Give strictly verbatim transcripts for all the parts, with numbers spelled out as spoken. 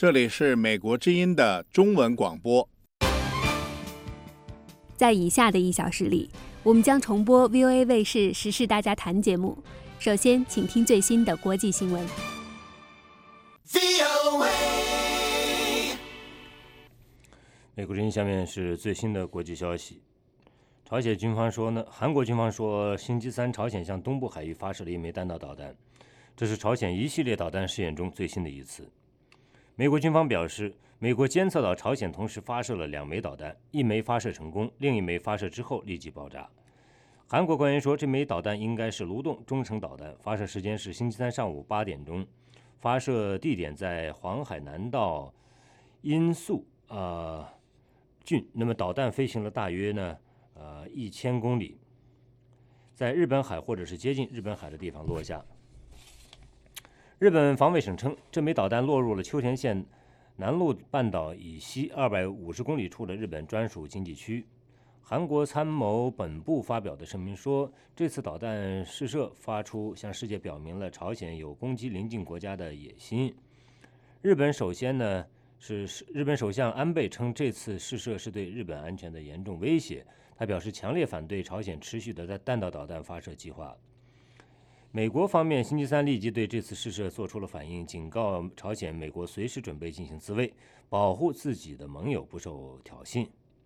这里是美国之音的中文广播。 在以下的一小时里，我们将重播 V O A 卫视时事大家谈节目。首先，请听最新的国际新闻。 美国之音，下面是最新的国际消息。朝鲜军方说呢，韩国军方说，星期三朝鲜向东部海域发射了一枚弹道导弹，这是朝鲜一系列导弹试验中最新的一次。美国军方表示，美国监测到朝鲜同时发射了两枚导弹，一枚发射成功，另一枚发射之后立即爆炸。韩国官员说，这枚导弹应该是卢洞中程导弹，发射时间是星期三上午八点钟，发射地点在黄海南道因素呃郡。那么导弹飞行了大约呢呃一千公里，在日本海或者是接近日本海的地方落下。日本防卫省称，这枚导弹落入了秋田县南陆半岛以西二百五十公里处的日本专属经济区。韩国参谋本部发表的声明说，这次导弹试射发出向世界表明了朝鲜有攻击邻近国家的野心。日本首先呢是日本首相安倍称，这次试射是对日本安全的严重威胁，他表示强烈反对朝鲜持续的弹道导弹发射计划。美国方面星期三立即对这次试射做出了反应，警告朝鲜美国随时准备进行自卫，保护自己的盟友不受挑衅。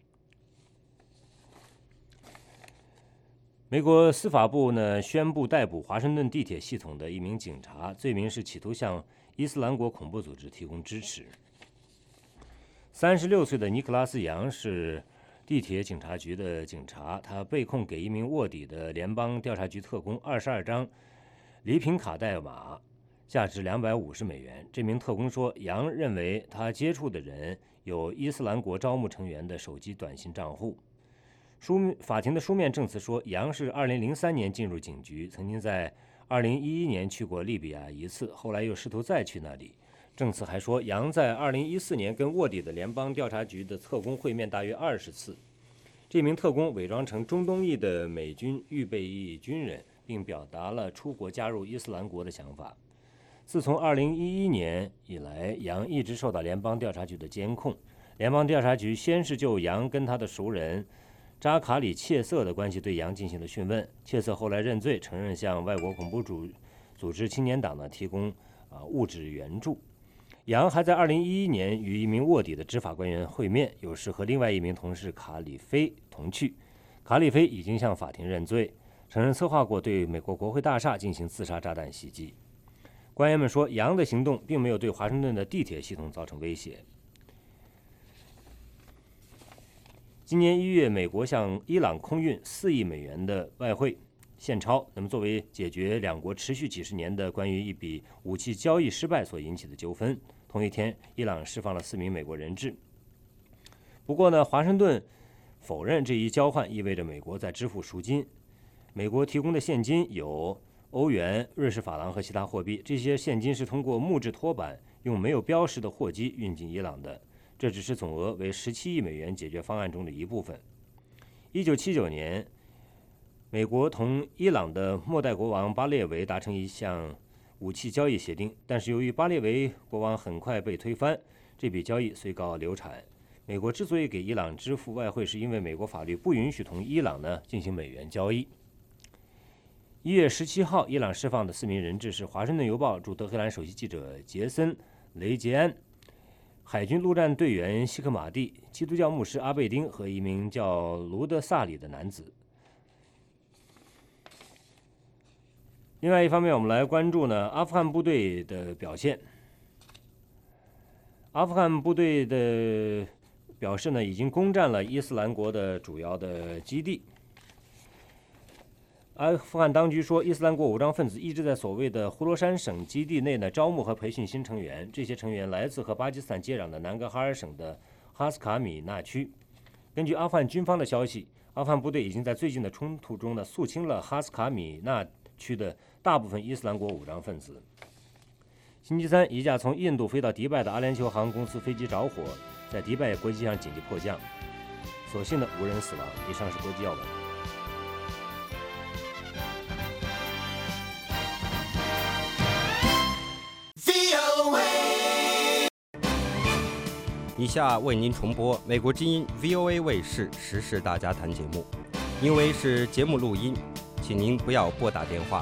美国司法部呢宣布逮捕华盛顿地铁系统的一名警察，罪名是企图向伊斯兰国恐怖组织提供支持。三十六岁的尼克拉斯·杨是地铁警察局的警察，他被控给一名卧底的联邦调查局特工二十二张礼品卡代码，价值两百五十美元。这名特工说，杨认为他接触的人有伊斯兰国招募成员的手机短信账户。书法庭的书面证词说，杨是二零零三年进入警局，曾经在二零一一年去过利比亚一次，后来又试图再去那里。证词还说，杨在二零一四年跟卧底的联邦调查局的特工会面大约二十次。这名特工伪装成中东裔的美军预备役军人，并表达了出国加入伊斯兰国的想法。自从二零一一年以来，杨一直受到联邦调查局的监控。联邦调查局先是就杨跟他的熟人扎卡里·切瑟的关系对杨进行了讯问，切瑟后来认罪，承认向外国恐怖主组织青年党呢提供啊、呃、物质援助。杨还在二零一一年与一名卧底的执法官员会面，有时和另外一名同事卡里菲同去。卡里菲已经向法庭认罪，承认策划过对美国国会大厦进行自杀炸弹袭击。官员们说，杨的行动并没有对华盛顿的地铁系统造成威胁。今年一月，美国向伊朗空运四亿美元的外汇现钞，那么作为解决两国持续几十年的关于一笔武器交易失败所引起的纠纷。同一天，伊朗释放了四名美国人质。不过呢，华盛顿否认这一交换意味着美国在支付赎金。美国提供的现金有欧元、瑞士法郎和其他货币，这些现金是通过木质拖板用没有标识的货机运进伊朗的。这只是总额为十七亿美元解决方案中的一部分。一九七九年，美国同伊朗的末代国王巴列维达成一项武器交易协定，但是由于巴列维国王很快被推翻，这笔交易虽告流产。美国之所以给伊朗支付外汇，是因为美国法律不允许同伊朗呢进行美元交易。一月十七号，伊朗释放的四名人质是《华盛顿邮报》驻德黑兰首席记者杰森·雷杰安、海军陆战队员希克马蒂、基督教牧师阿贝丁和一名叫卢德萨里的男子。另外一方面，我们来关注呢阿富汗部队的表现。阿富汗部队的表示呢，已经攻占了伊斯兰国的主要的基地。阿富汗当局说，伊斯兰国武装分子一直在所谓的呼罗珊省基地内呢招募和培训新成员，这些成员来自和巴基斯坦接壤的南格哈尔省的哈斯卡米纳区。根据阿富汗军方的消息，阿富汗部队已经在最近的冲突中呢肃清了哈斯卡米纳区的大部分伊斯兰国武装分子。星期三，一架从印度飞到迪拜的阿联酋航空公司飞机着火，在迪拜国际上紧急迫降，所幸的无人死亡。以上是国际要闻。 以下为您重播美国之音 V O A 卫视时事大家谈节目，因为是节目录音，请您不要拨打电话。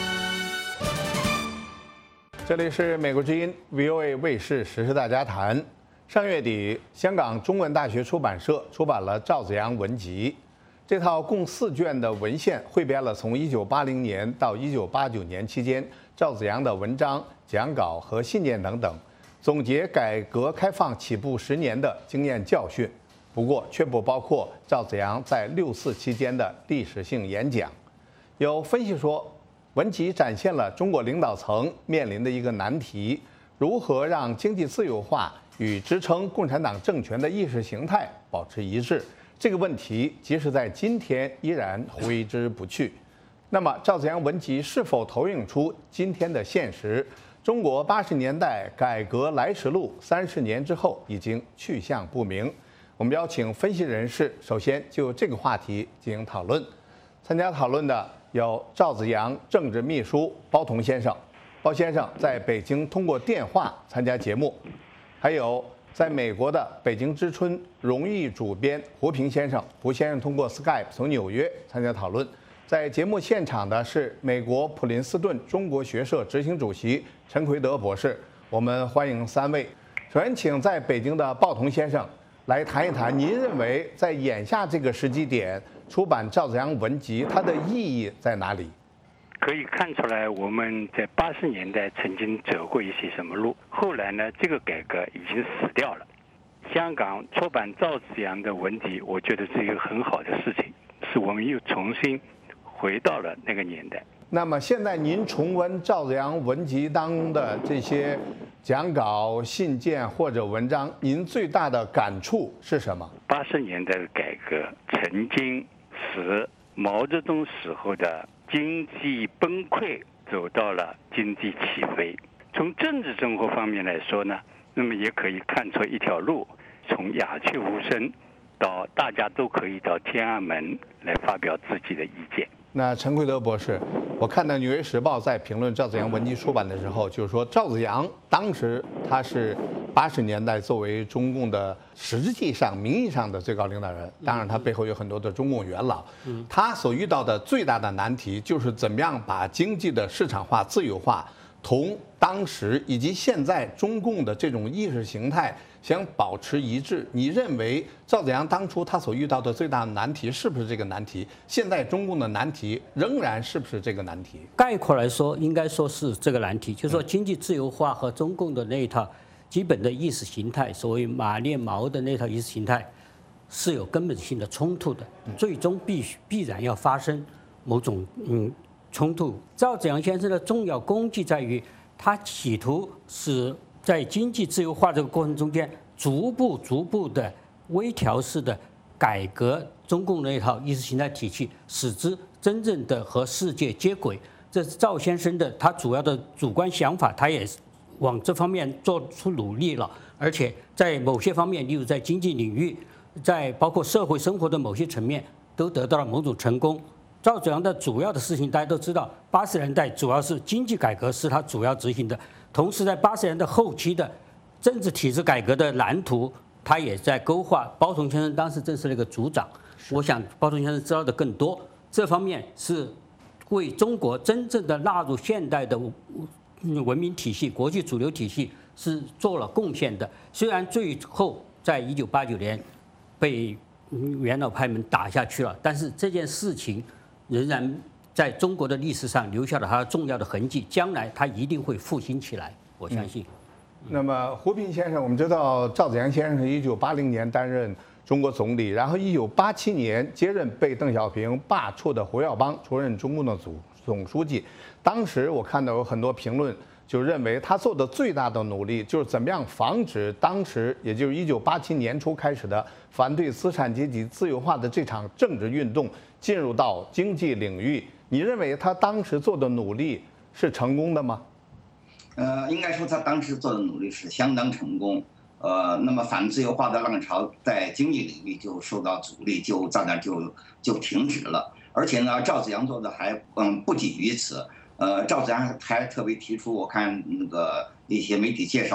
这里是美国之音 V O A 卫视时事大家谈。上月底，香港中文大学出版社出版了赵子阳文集，这套共四卷的文献汇编了从一九八零年到一九八九年期间赵子阳的文章、讲稿和信件等等，总结改革开放起步十年的经验教训。不过，却不包括赵子阳在六四期间的历史性演讲。有分析说，文集展现了中国领导层面临的一个难题：如何让经济自由化与支撑共产党政权的意识形态保持一致？这个问题即使在今天依然挥之不去。那么，赵子阳文集是否投影出今天的现实？中国八十年代改革来时路三十年之后已经去向不明。我们邀请分析人士，首先就这个话题进行讨论。参加讨论的有赵子阳政治秘书包同先生，包先生在北京通过电话参加节目；还有在美国的北京之春荣誉主编胡平先生，胡先生通过 Skype 从纽约参加讨论。在节目现场的是美国普林斯顿中国学社执行主席陈奎德博士。我们欢迎三位。首先，请在北京的鲍同先生来谈一谈，您认为在眼下这个时机点出版赵子阳文集，它的意义在哪里？ 可以看出来，我们在八十年代曾经走过一些什么路，后来呢，这个改革已经死掉了。香港出版赵子阳的文集，我觉得是一个很好的事情，是我们又重新回到了那个年代。 那么现在您重温赵子阳文集当中的这些讲稿、信件或者文章，您最大的感触是什么？ 八十年代的改革曾经使毛泽东时候的经济崩溃走到了经济起飞。从政治生活方面来说呢，那么也可以看出一条路，从鸦雀无声到大家都可以到天安门来发表自己的意见。 那陈奎德博士，我看到《纽约时报》在评论赵子阳文集出版的时候，就是说赵子阳当时他是八十年代作为中共的实际上名义上的最高领导人，当然他背后有很多的中共元老，他所遇到的最大的难题就是怎么样把经济的市场化、自由化同当时以及现在中共的这种意识形态想保持一致。你认为赵子阳当初他所遇到的最大的难题是不是这个难题？现在中共的难题仍然是不是这个难题？ 概括来说，应该说是这个难题，就是说经济自由化和中共的那一套基本的意识形态，所谓马列毛的那套意识形态，是有根本性的冲突的，最终必须必然要发生某种嗯冲突。赵子阳先生的重要功绩在于，他企图使在经济自由化这个过程中间，逐步逐步的微调式的改革中共那一套意识形态体系，使之真正的和世界接轨。这是赵先生的他主要的主观想法，他也往这方面做出努力了，而且在某些方面，例如在经济领域，在包括社会生活的某些层面，都得到了某种成功。赵子阳的主要的事情大家都知道，八十年代主要是经济改革是他主要执行的，同时在八十年代后期的政治体制改革的蓝图，他也在勾画。包同先生当时正是那个组长，我想包同先生知道的更多。这方面是为中国真正的纳入现代的文明体系、国际主流体系是做了贡献的。虽然最后在一九八九年被元老派们打下去了，但是这件事情仍然在中国的历史上留下了它重要的痕迹，将来它一定会复兴起来，我相信。 嗯、那么胡平先生，我们知道赵子阳先生是一九八零年担任中国总理，然后一九八七年接任被邓小平罢黜的胡耀邦出任中共的总总书记。当时我看到有很多评论就认为他做的最大的努力就是怎么样防止当时也就是一九八七年初开始的反对资产阶级自由化的这场政治运动进入到经济领域。你认为他当时做的努力是成功的吗？ 呃，应该说他当时做的努力是相当成功。呃，那么反自由化的浪潮在经济领域就受到阻力，就在那就就停止了。而且呢，赵子阳做的还嗯不仅于此。呃，赵子阳还特别提出，我看那个一些媒体介绍，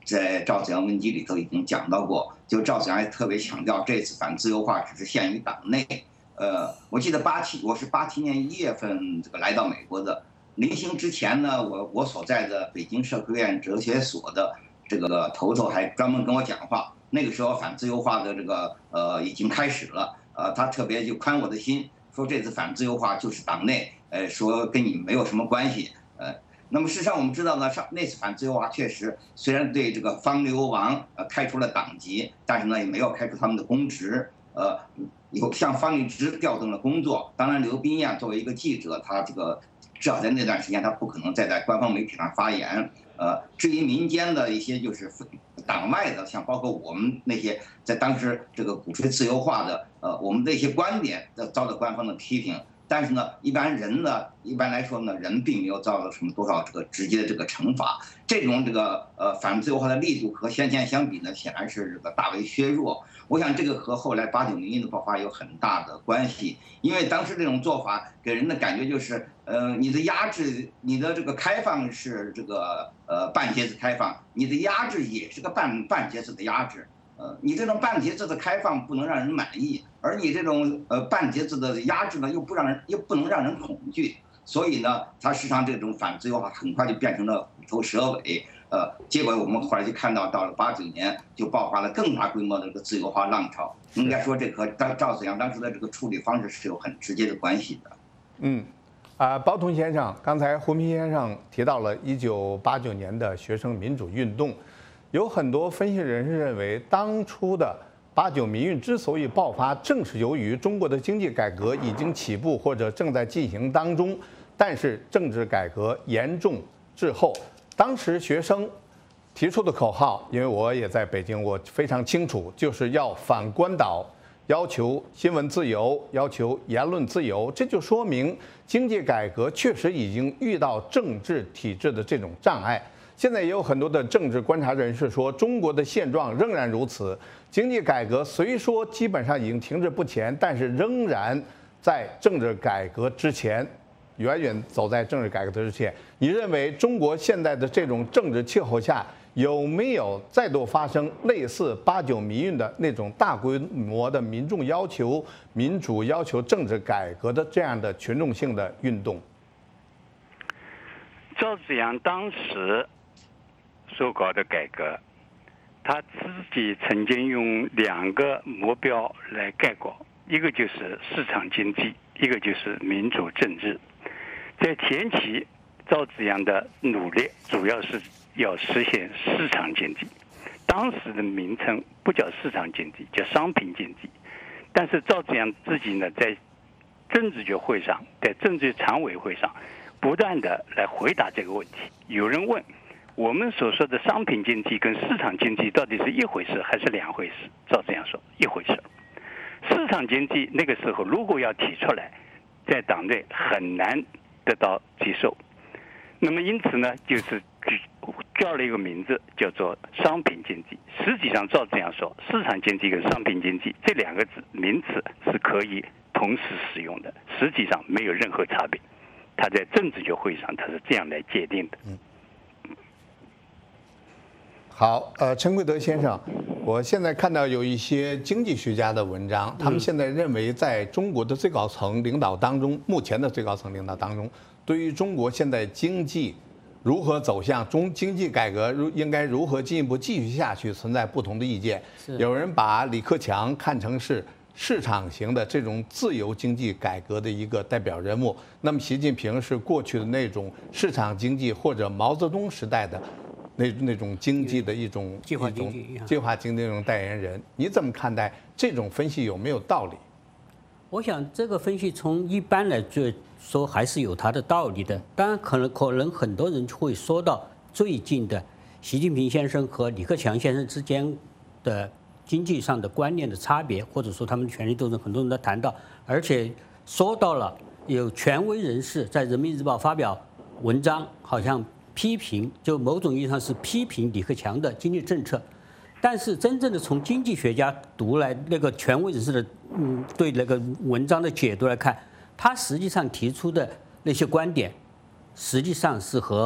在赵子阳文集里头已经讲到过，就赵子阳也特别强调，这次反自由化只是限于党内。呃，我记得八七，我是八七年一月份这个来到美国的。临行之前呢，我我所在的北京社科院哲学所的这个头头还专门跟我讲话。那个时候反自由化的这个呃已经开始了，呃，他特别就宽我的心，说这次反自由化就是党内，呃，说跟你没有什么关系，呃。那么事实上我们知道呢，上那次反自由化确实虽然对这个方流亡呃开除了党籍，但是呢也没有开除他们的公职，呃。有向方励之调动了工作，当然刘宾呀作为一个记者，他这个至少在那段时间他不可能再在官方媒体上发言。呃，至于民间的一些就是党外的，像包括我们那些在当时这个鼓吹自由化的，呃，我们的一些观点遭到官方的批评。但是呢，一般人呢，一般来说呢，人并没有遭到什么多少这个直接的这个惩罚。这种这个呃反自由化的力度和先前相比呢，显然是这个大为削弱。我想这个和后来八九民运的爆发有很大的关系，因为当时这种做法给人的感觉就是，呃，你的压制，你的这个开放是这个呃半截子开放，你的压制也是个半半截子的压制。呃，你这种半截子的开放不能让人满意，而你这种呃半截子的压制呢，又不让人又不能让人恐惧，所以呢，它实际上这种反自由化很快就变成了虎头蛇尾。呃，结果我们后来就看到，到了八九年就爆发了更大规模的这个自由化浪潮。应该说，这和赵赵子阳当时的这个处理方式是有很直接的关系的。 嗯，啊，包同先生，刚才胡平先生提到了一九八九年的学生民主运动。有很多分析人士认为，当初的八九民运之所以爆发，正是由于中国的经济改革已经起步或者正在进行当中，但是政治改革严重滞后。当时学生提出的口号，因为我也在北京，我非常清楚，就是要反关岛，要求新闻自由，要求言论自由。这就说明经济改革确实已经遇到政治体制的这种障碍。现在也有很多的政治观察人士说，中国的现状仍然如此。经济改革虽说基本上已经停滞不前，但是仍然在政治改革之前，远远走在政治改革之前。你认为中国现在的这种政治气候下，有没有再度发生类似八九民运的那种大规模的民众要求民主、要求政治改革的这样的群众性的运动？ 赵紫阳当时所搞的改革，他自己曾经用两个目标来概括，一个就是市场经济，一个就是民主政治。在前期，赵紫阳的努力主要是要实现市场经济，当时的名称不叫市场经济，叫商品经济。但是赵紫阳自己呢，在政治局会上，在政治常委会上，不断的来回答这个问题。有人问，我们所说的商品经济跟市场经济到底是一回事还是两回事？赵紫阳说一回事。市场经济那个时候如果要提出来，在党内很难得到接受。那么因此呢，就是叫了一个名字叫做商品经济。实际上赵紫阳说，市场经济跟商品经济这两个字名词是可以同时使用的，实际上没有任何差别。他在政治局会上他是这样来界定的。 嗯好，呃，陈贵德先生，我现在看到有一些经济学家的文章，他们现在认为，在中国的最高层领导当中，目前的最高层领导当中，对于中国现在经济如何走向中经济改革如应该如何进一步继续下去，存在不同的意见。有人把李克强看成是市场型的这种自由经济改革的一个代表人物，那么习近平是过去的那种市场经济或者毛泽东时代的。那那种经济的一种计划经济， 计划经济那种代言人，你怎么看待这种分析有没有道理？ 我想这个分析从一般来说还是有它的道理的。当然，可能可能很多人会说到最近的习近平先生和李克强先生之间的经济上的观念的差别，或者说他们权力斗争，很多人都谈到，而且说到了有权威人士在人民日报发表文章，好像。批评就某种意义上是批评李克强的经济政策，但是真正的从经济学家读来那个权威人士的嗯对那个文章的解读来看，他实际上提出的那些观点，实际上是和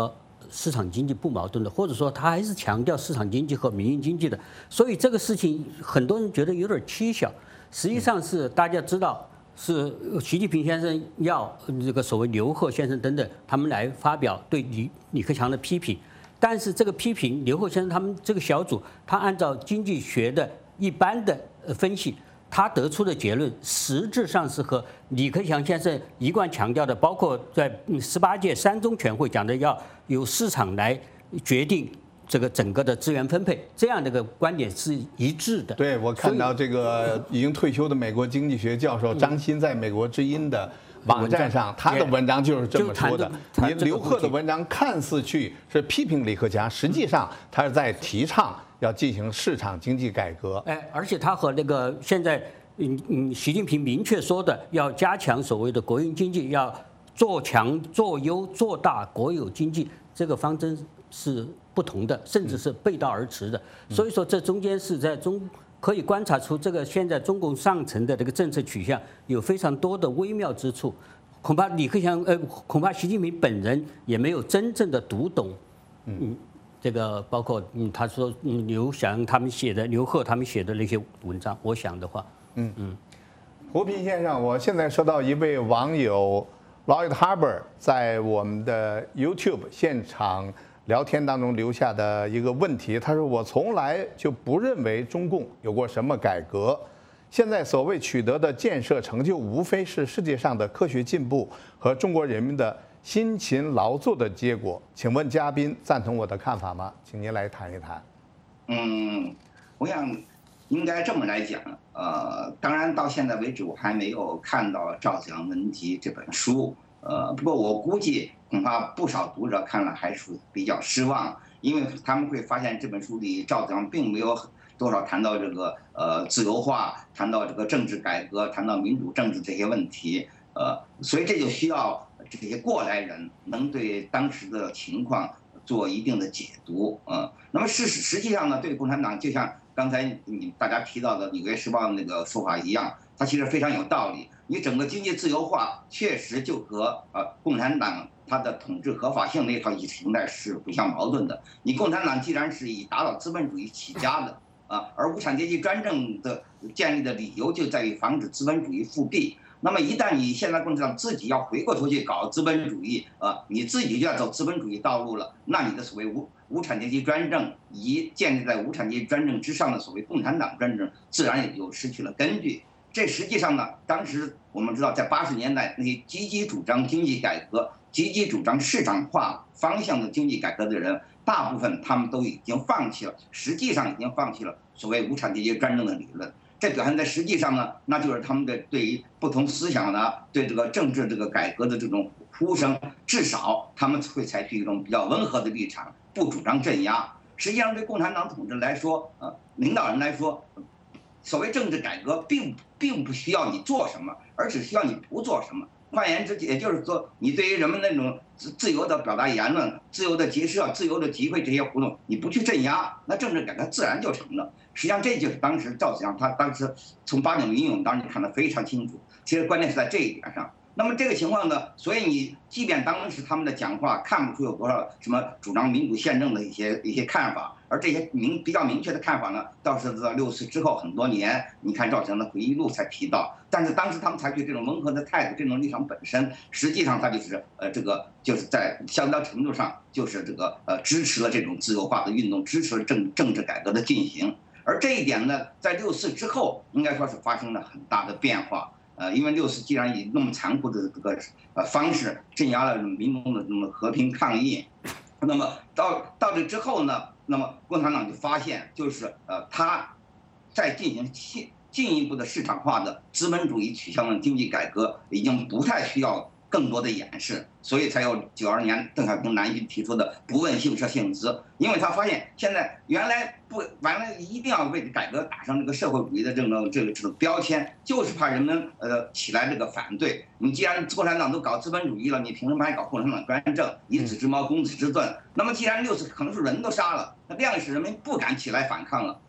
市场经济不矛盾的，或者说他还是强调市场经济和民营经济的。所以这个事情很多人觉得有点蹊跷，实际上是大家知道是习近平先生要这个所谓刘鹤先生等等他们来发表对李李克强的批评，但是这个批评刘鹤先生他们这个小组，他按照经济学的一般的分析。他得出的结论实质上是和李克强先生一贯强调的，包括在十八届三中全会讲的要由市场来决定这个整个的资源分配，这样的一个观点是一致的。 对，我看到这个已经退休的美国经济学教授张欣在美国之音的网站上，他的文章就是这么说的。你刘鹤的文章看似去是批评李克强，实际上他是在提倡要进行市场经济改革。 哎，而且他和那个现在嗯嗯，习近平明确说的要加强所谓的国营经济，要做强、做优、做大国有经济，这个方针是不同的，甚至是背道而驰的。所以说，这中间是在中可以观察出这个现在中共上层的这个政策取向有非常多的微妙之处。恐怕李克强呃，恐怕习近平本人也没有真正的读懂，嗯。这个包括嗯，他说嗯刘翔他们写的刘鹤他们写的那些文章，我想的话，嗯嗯， 胡平先生，我现在收到一位网友 Lloyd Harbour 在我们的 YouTube 现场聊天当中留下的一个问题，他说我从来就不认为中共有过什么改革，现在所谓取得的建设成就，无非是世界上的科学进步和中国人民的辛勤劳作的结果，请问嘉宾赞同我的看法吗？请您来谈一谈。 嗯，我想应该这么来讲，呃，当然到现在为止我还没有看到《赵子阳文集》这本书，呃，不过我估计恐怕不少读者看了还是比较失望，因为他们会发现这本书里赵子阳并没有多少谈到这个呃自由化，谈到这个政治改革，谈到民主政治这些问题，呃，所以这就需要这些过来人能对当时的情况做一定的解读，呃，那么事实实际上呢，对共产党就像刚才你大家提到的《纽约时报》那个说法一样，它其实非常有道理。你整个经济自由化确实就和呃共产党它的统治合法性那套意识形态是不相矛盾的。你共产党既然是以打倒资本主义起家的啊，而无产阶级专政的建立的理由就在于防止资本主义复辟。那么一旦你现在共产党自己要回过头去搞资本主义啊，你自己就要走资本主义道路了，那你的所谓无无产阶级专政以及建立在无产阶级专政之上的所谓共产党专政，自然也就失去了根据。这实际上呢，当时我们知道，在八十年代那些积极主张经济改革、积极主张市场化方向的经济改革的人，大部分他们都已经放弃了，实际上已经放弃了所谓无产阶级专政的理论。这表现在实际上呢，那就是他们的对于不同思想的、对这个政治这个改革的这种呼声，至少他们会采取一种比较温和的立场，不主张镇压。实际上，对共产党统治来说，呃，领导人来说，所谓政治改革并并不需要你做什么，而只需要你不做什么。换言之，也就是说，你对于人们那种自自由的表达言论、自由的结社、自由的集会这些活动，你不去镇压，那政治改革自然就成了。实际上，这就是当时赵子阳他当时从八九民勇当时看得非常清楚。其实关键是在这一点上。那么这个情况呢，所以你即便当时他们的讲话看不出有多少什么主张民主宪政的一些一些看法，而这些明比较明确的看法呢，倒是到六四之后很多年，你看赵子阳的回忆录才提到。但是当时他们采取这种温和的态度，这种立场本身，实际上它就是呃这个就是在相当程度上就是这个呃支持了这种自由化的运动，支持了政政治改革的进行。而这一点呢，在六四之后，应该说是发生了很大的变化。呃，因为六四既然以那么残酷的这个呃方式镇压了民众的这么和平抗议，那么到到这之后呢，那么共产党就发现，就是呃他在进行进进一步的市场化的资本主义取向的经济改革，已经不太需要更多的掩饰，所以才有九二年邓小平南巡提出的不问姓社姓资，因为他发现现在原来不完了一定要为改革打上这个社会主义的这种这个这种标签，就是怕人们呃起来这个反对。你既然共产党都搞资本主义了，你凭什么还搞共产党专政？以子之矛攻子之盾。那么既然六次可能是人都杀了，那这样使人们不敢起来反抗了。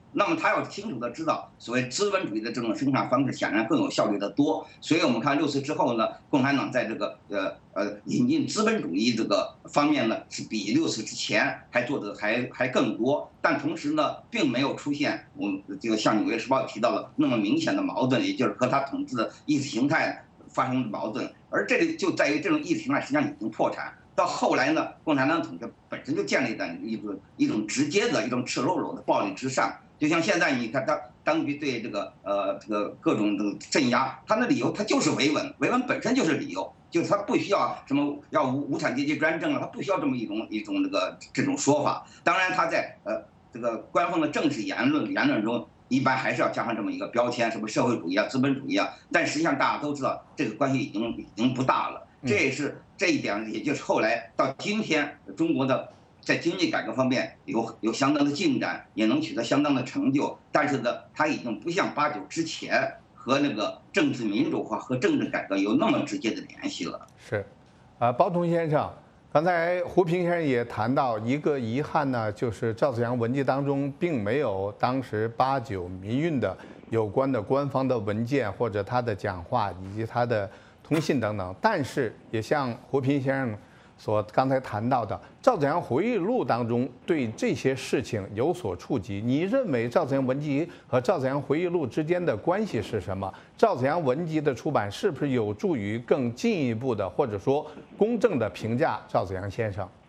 那么他要清楚的知道，所谓资本主义的这种生产方式显然更有效率的多。所以我们看六四之后呢，共产党在这个呃呃引进资本主义这个方面呢，是比六四之前还做的还还更多。但同时呢，并没有出现我们这个像《纽约时报》提到的那么明显的矛盾，也就是和他统治的意识形态发生矛盾。而这里就在于这种意识形态实际上已经破产。到后来呢，共产党统治本身就建立在一种一种直接的一种赤裸裸的暴力之上。就像现在你看，当当局对这个呃这个各种的镇压，他的理由他就是维稳，维稳本身就是理由，就是他不需要什么要无无产阶级专政了，他不需要这么一种一种这个这种说法。当然他在呃这个官方的正式言论言论中，一般还是要加上这么一个标签，什么社会主义啊、资本主义啊。但实际上大家都知道，这个关系已经已经不大了。这也是这一点，也就是后来到今天中国的。在经济改革方面有有相当的进展，也能取得相当的成就，但是呢，它已经不像八九之前和那个政治民主化和政治改革有那么直接的联系了。 是，啊，包同先生，刚才胡平先生也谈到一个遗憾呢，就是赵紫阳文集当中并没有当时八九民运的有关的官方的文件或者他的讲话以及他的通信等等，但是也像胡平先生所刚才谈到的，赵紫阳回忆录当中对这些事情有所触及。你认为赵紫阳文集和赵紫阳回忆录之间的关系是什么？赵紫阳文集的出版是不是有助于更进一步的或者说公正的评价赵紫阳先生？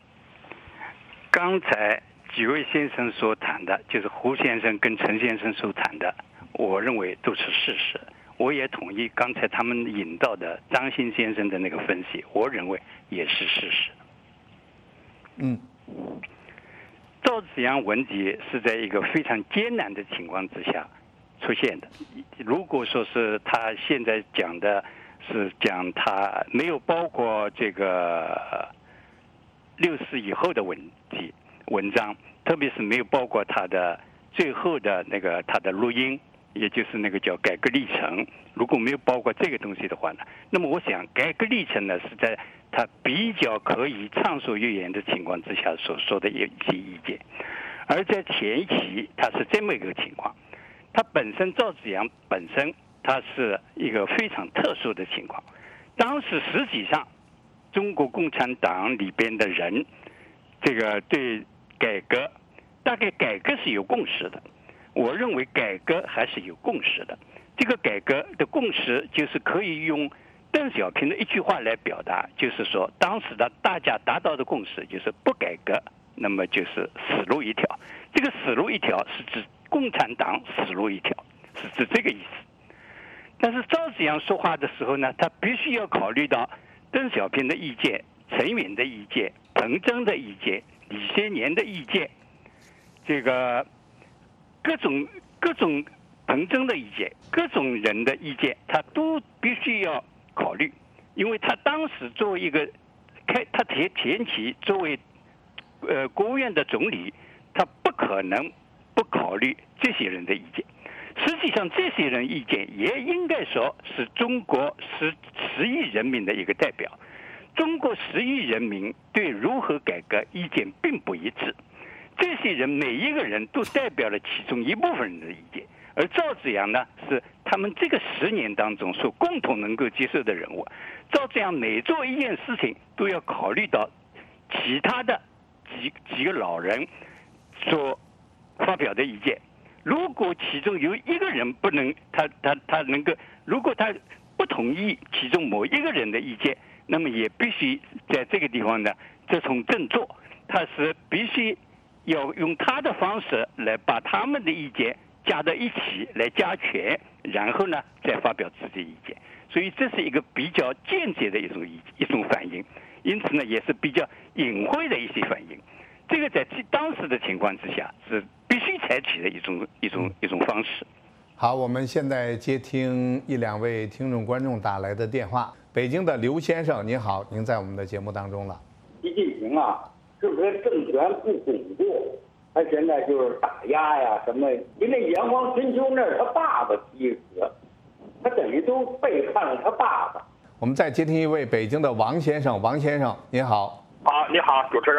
刚才几位先生所谈的，就是胡先生跟陈先生所谈的，我认为都是事实。我也同意刚才他们引到的张欣先生的那个分析，我认为也是事实。 嗯， 赵紫阳文集是在一个非常艰难的情况之下出现的。如果说是他现在讲的是讲他没有包括这个六四以后的文集文章，特别是没有包括他的最后的那个他的录音。也就是那个叫改革历程，如果没有包括这个东西的话呢，那么我想改革历程呢是在他比较可以畅所欲言的情况之下所说的一些意见，而在前期他是这么一个情况，他本身赵紫阳本身他是一个非常特殊的情况，当时实际上中国共产党里边的人，这个对改革大概改革是有共识的。我认为改革还是有共识的，这个改革的共识就是可以用邓小平的一句话来表达，就是说当时的大家达到的共识就是不改革，那么就是死路一条。这个死路一条是指共产党死路一条，是指这个意思。但是赵紫阳说话的时候呢，他必须要考虑到邓小平的意见、陈云的意见、彭真的意见、李先年的意见，这个各种各种彭真的意见，各种人的意见，他都必须要考虑，因为他当时作为一个开，他前前期作为呃国务院的总理，他不可能不考虑这些人的意见。实际上，这些人意见也应该说是中国十十亿人民的一个代表。中国十亿人民对如何改革意见并不一致，这些人每一个人都代表了其中一部分人的意见，而赵紫阳呢，是他们这个十年当中所共同能够接受的人物。赵紫阳每做一件事情都要考虑到其他的几几个老人所发表的意见。如果其中有一个人不能，他他他能够，如果他不同意其中某一个人的意见，那么也必须在这个地方呢这从振作，他是必须要用他的方式来把他们的意见加到一起来加权，然后呢再发表自己的意见。所以这是一个比较间接的一种一一种反应，因此呢也是比较隐晦的一些反应。这个在当时的情况之下是必须采取的一种一种一种方式。 好，我们现在接听一两位听众观众打来的电话。北京的刘先生，您好，您在我们的节目当中了。 习近平啊，是不是政权不巩固？他现在就是打压呀什么？因为炎黄春秋那是他爸爸题词，他等于都背叛了他爸爸。 我们再接听一位北京的王先生，王先生您好。 好，你好，主持人好。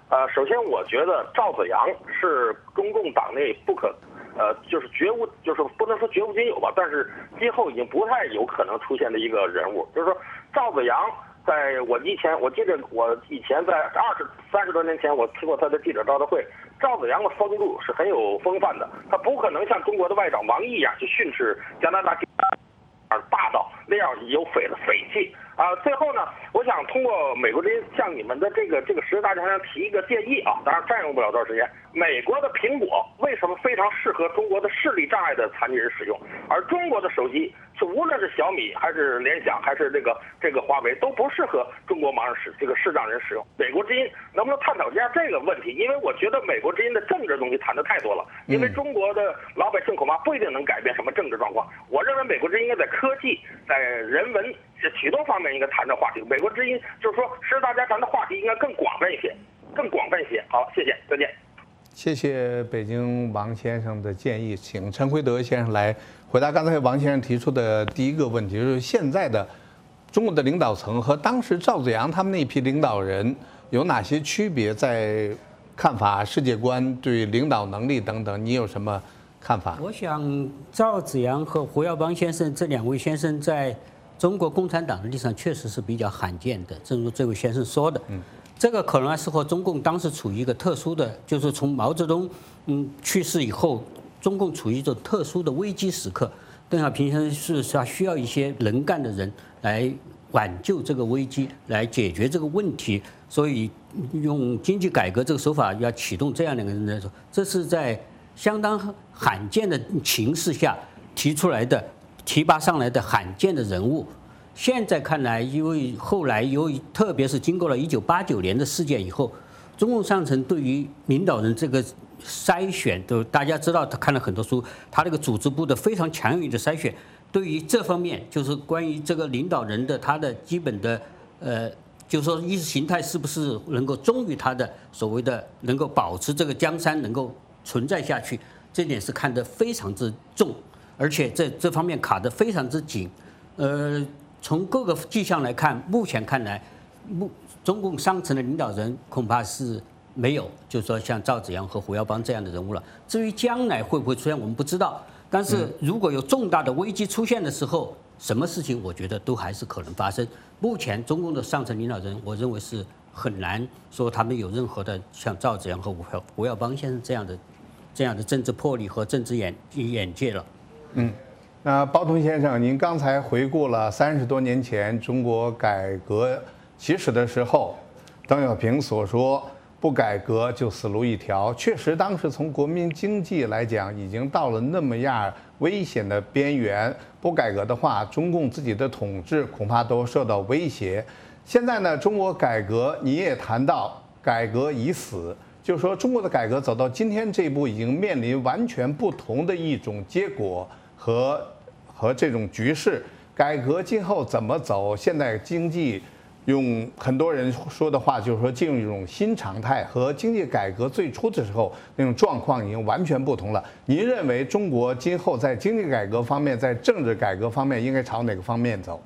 呃，首先我觉得赵紫阳是中共党内不可，呃，就是绝无，就是不能说绝无仅有吧，但是今后已经不太有可能出现的一个人物。就是说，赵紫阳在我以前，我记得我以前在二十三十多年前，我听过他的记者招待会，赵紫阳的风度是很有风范的，他不可能像中国的外长王毅一样去训斥加拿大而霸道，那样有匪的匪气。啊，最后呢，我想通过美国之音向你们的这个这个时事大家上提一个建议啊，当然占用不了多少时间。美国的苹果为什么非常适合中国的视力障碍的残疾人使用，而中国的手机是无论是小米还是联想还是这个这个华为都不适合中国盲人使这个视障人使用。美国之音能不能探讨一下这个问题？因为我觉得美国之音的政治东西谈的太多了，因为中国的老百姓恐怕不一定能改变什么政治状况。我认为美国之音应该在科技、在人文这许多方面应该谈这话题。美国之音就是说，使大家谈的话题应该更广泛一些，更广泛一些。好，谢谢，再见。 谢谢北京王先生的建议，请陈辉德先生来回答刚才王先生提出的第一个问题，就是现在的中国的领导层和当时赵紫阳他们那批领导人有哪些区别，在看法、世界观、对领导能力等等，你有什么看法？ 我想赵紫阳和胡耀邦先生这两位先生在中国共产党的历史上确实是比较罕见的，正如这位先生说的，嗯。这个可能是和中共当时处于一个特殊的，就是从毛泽东嗯去世以后，中共处于一种特殊的危机时刻。邓小平先生是他需要一些能干的人来挽救这个危机，来解决这个问题，所以用经济改革这个手法要启动这样两个人来说，这是在相当罕见的情势下提出来的、提拔上来的罕见的人物。现在看来，因为后来由于特别是经过了一九八九年的事件以后，中共上层对于领导人这个筛选，都大家知道，他看了很多书，他这个组织部的非常强有力的筛选，对于这方面就是关于这个领导人的他的基本的呃，就是说意识形态是不是能够忠于他的所谓的能够保持这个江山能够存在下去，这点是看得非常之重，而且这这方面卡得非常之紧，呃。从各个迹象来看，目前看来，目中共上层的领导人恐怕是没有，就是说像赵紫阳和胡耀邦这样的人物了。至于将来会不会出现，我们不知道。但是如果有重大的危机出现的时候，什么事情我觉得都还是可能发生。目前中共的上层领导人，我认为是很难说他们有任何的像赵紫阳和胡耀胡耀邦先生这样的这样的政治魄力和政治眼眼界了。 嗯。那包同先生，您刚才回顾了三十多年前中国改革起始的时候，邓小平所说“不改革就死路一条”，确实当时从国民经济来讲，已经到了那么样危险的边缘。不改革的话，中共自己的统治恐怕都受到威胁。现在呢，中国改革你也谈到改革已死，就是说中国的改革走到今天这一步，已经面临完全不同的一种结果。和和这种局势，改革今后怎么走？现在经济用很多人说的话，就是说进入一种新常态，和经济改革最初的时候那种状况已经完全不同了。您认为中国今后在经济改革方面，在政治改革方面应该朝哪个方面走？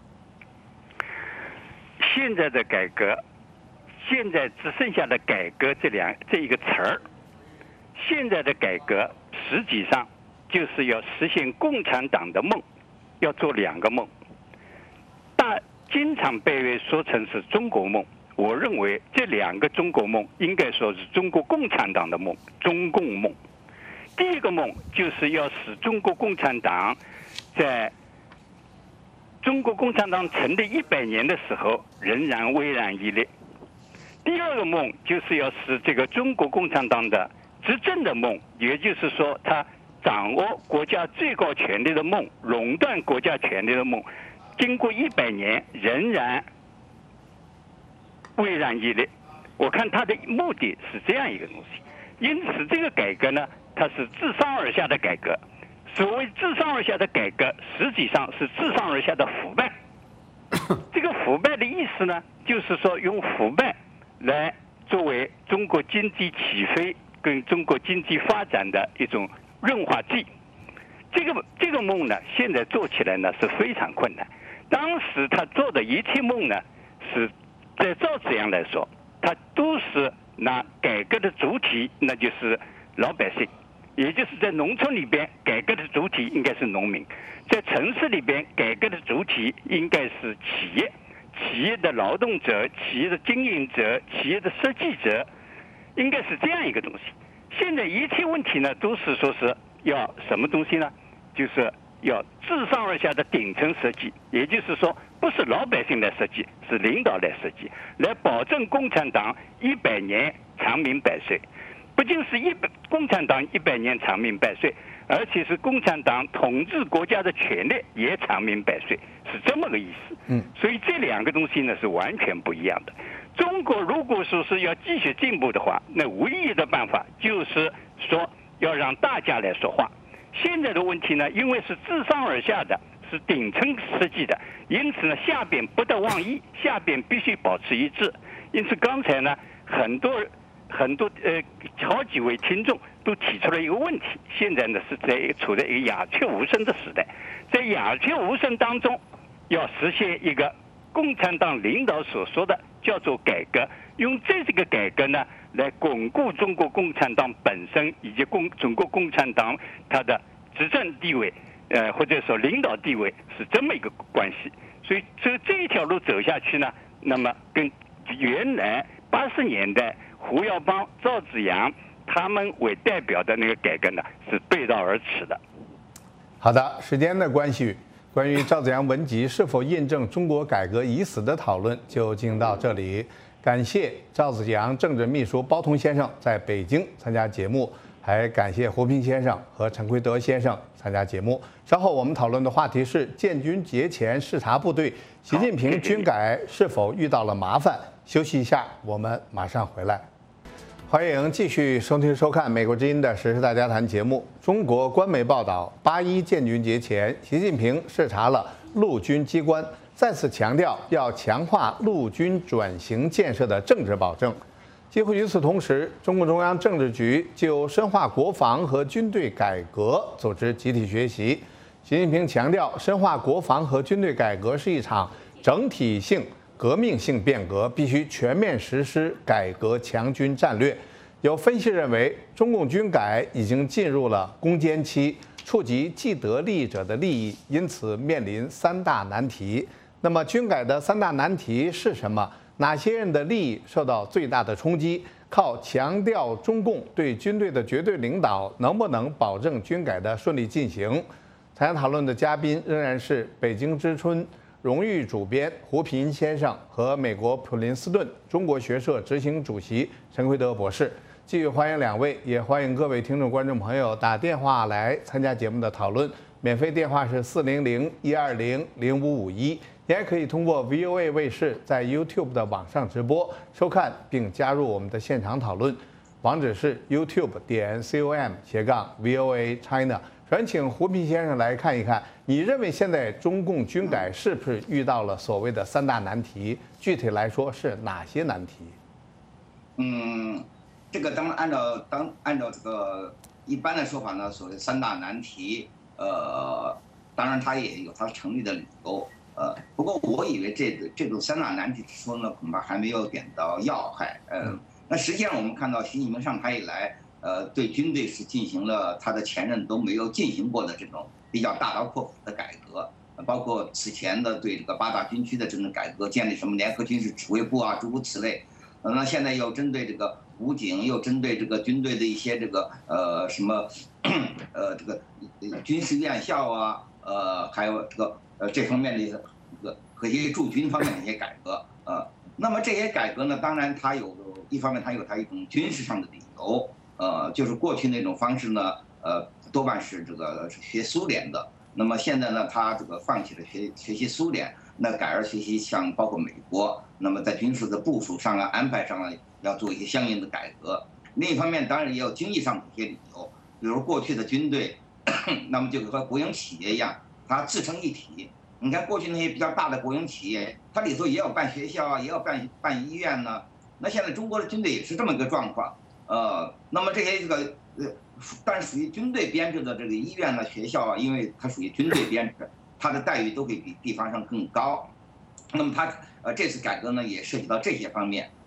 现在的改革，现在只剩下的改革这两这一个词儿，现在的改革实际上。就是要实现共产党的梦，要做两个梦。大经常被说成是中国梦，我认为这两个中国梦应该说是中国共产党的梦，中共梦。第一个梦就是要使中国共产党在中国共产党成立一百年的时候仍然巍然屹立。第二个梦就是要使这个中国共产党的执政的梦，也就是说他掌握国家最高权力的梦，垄断国家权力的梦，经过一百年仍然巍然屹立。我看他的目的是这样一个东西，因此这个改革呢，它是自上而下的改革。所谓自上而下的改革，实际上是自上而下的腐败。这个腐败的意思呢，就是说用腐败来作为中国经济起飞跟中国经济发展的一种润滑剂。这个这个梦呢，现在做起来呢是非常困难。当时他做的一切梦呢，是在赵紫阳来说，他都是那改革的主体那就是老百姓，也就是在农村里边，改革的主体应该是农民；在城市里边，改革的主体应该是企业，企业的劳动者、企业的经营者、企业的设计者，应该是这样一个东西。现在一切问题呢，都是说是要什么东西呢？就是要自上而下的顶层设计，也就是说，不是老百姓来设计，是领导来设计，来保证共产党一百年长命百岁。不仅是一百共产党一百年长命百岁，而且是共产党统治国家的权力也长命百岁，是这么个意思。 嗯， 所以这两个东西呢是完全不一样的。中国如果说是要继续进步的话，那唯一的办法就是说要让大家来说话。现在的问题呢，因为是自上而下的，是顶层设计的，因此呢，下边不得妄议，下边必须保持一致。因此刚才呢，很多很多呃好几位听众都提出了一个问题，现在呢是在处在一个鸦雀无声的时代，在鸦雀无声当中，要实现一个共产党领导所说的叫做改革，用这个改革呢来巩固中国共产党本身以及共中国共产党它的执政地位，呃或者说领导地位是这么一个关系。所以这这一条路走下去呢，那么跟原来八十年代胡耀邦、赵紫阳他们为代表的那个改革呢是背道而驰的。 好的，时间的关系，关于赵紫阳文集是否印证中国改革已死的讨论就进行到这里。感谢赵紫阳政治秘书包同先生在北京参加节目，还感谢胡平先生和陈奎德先生参加节目。稍后我们讨论的话题是建军节前视察部队，习近平军改是否遇到了麻烦？休息一下，我们马上回来。欢迎继续收听收看美国之音的时事大家谈节目。中国官媒报道，八一建军节前，习近平视察了陆军机关，再次强调要强化陆军转型建设的政治保证。几乎与此同时，中共中央政治局就深化国防和军队改革组织集体学习。习近平强调，深化国防和军队改革是一场整体性、革命性变革，必须全面实施改革强军战略。有分析认为，中共军改已经进入了攻坚期，触及既得利益者的利益，因此面临三大难题。那么，军改的三大难题是什么？哪些人的利益受到最大的冲击？靠强调中共对军队的绝对领导，能不能保证军改的顺利进行？参加讨论的嘉宾仍然是北京之春荣誉主编胡平先生和美国普林斯顿中国学社执行主席陈奎德博士。继续欢迎两位，也欢迎各位听众观众朋友打电话来参加节目的讨论。免费电话是四零零一二零零五五一，你还可以通过 V O A 卫视在 YouTube 的网上直播收看并加入我们的现场讨论，网址是 YouTube 点 com 斜杠 V O A China。首先请胡平先生来看一看，你认为现在中共军改是不是遇到了所谓的三大难题？具体来说是哪些难题？ 嗯，这个当然按照当按照这个一般的说法呢，所谓三大难题，呃，当然它也有它成立的理由，呃，不过我以为这个这种三大难题之说呢，恐怕还没有点到要害，呃，那实际上我们看到习近平上台以来，呃，对军队是进行了他的前任都没有进行过的这种比较大刀阔斧的改革，包括此前的对这个八大军区的这种改革，建立什么联合军事指挥部啊，诸如此类。那现在又针对这个武警，又针对这个军队的一些这个呃什么呃这个军事院校啊，呃还有这个呃这方面的这个和一些驻军方面的一些改革，呃，那么这些改革呢，当然它有一方面它有它一种军事上的理由，呃，就是过去那种方式呢，呃，多半是这个学苏联的，那么现在呢，它这个放弃了学学习苏联。那改而学习像包括美国，那么在军事的部署上啊、安排上啊，要做一些相应的改革。另一方面，当然也有经济上的一些理由，比如过去的军队，那么就和国营企业一样，它自成一体。你看过去那些比较大的国营企业，它里头也有办学校啊，也有办办医院呢。那现在中国的军队也是这么一个状况，呃，那么这些这个呃，但属于军队编制的这个医院呢、学校啊，因为它属于军队编制。它的待遇都会比地方上更高，那么它呃这次改革呢也涉及到这些方面，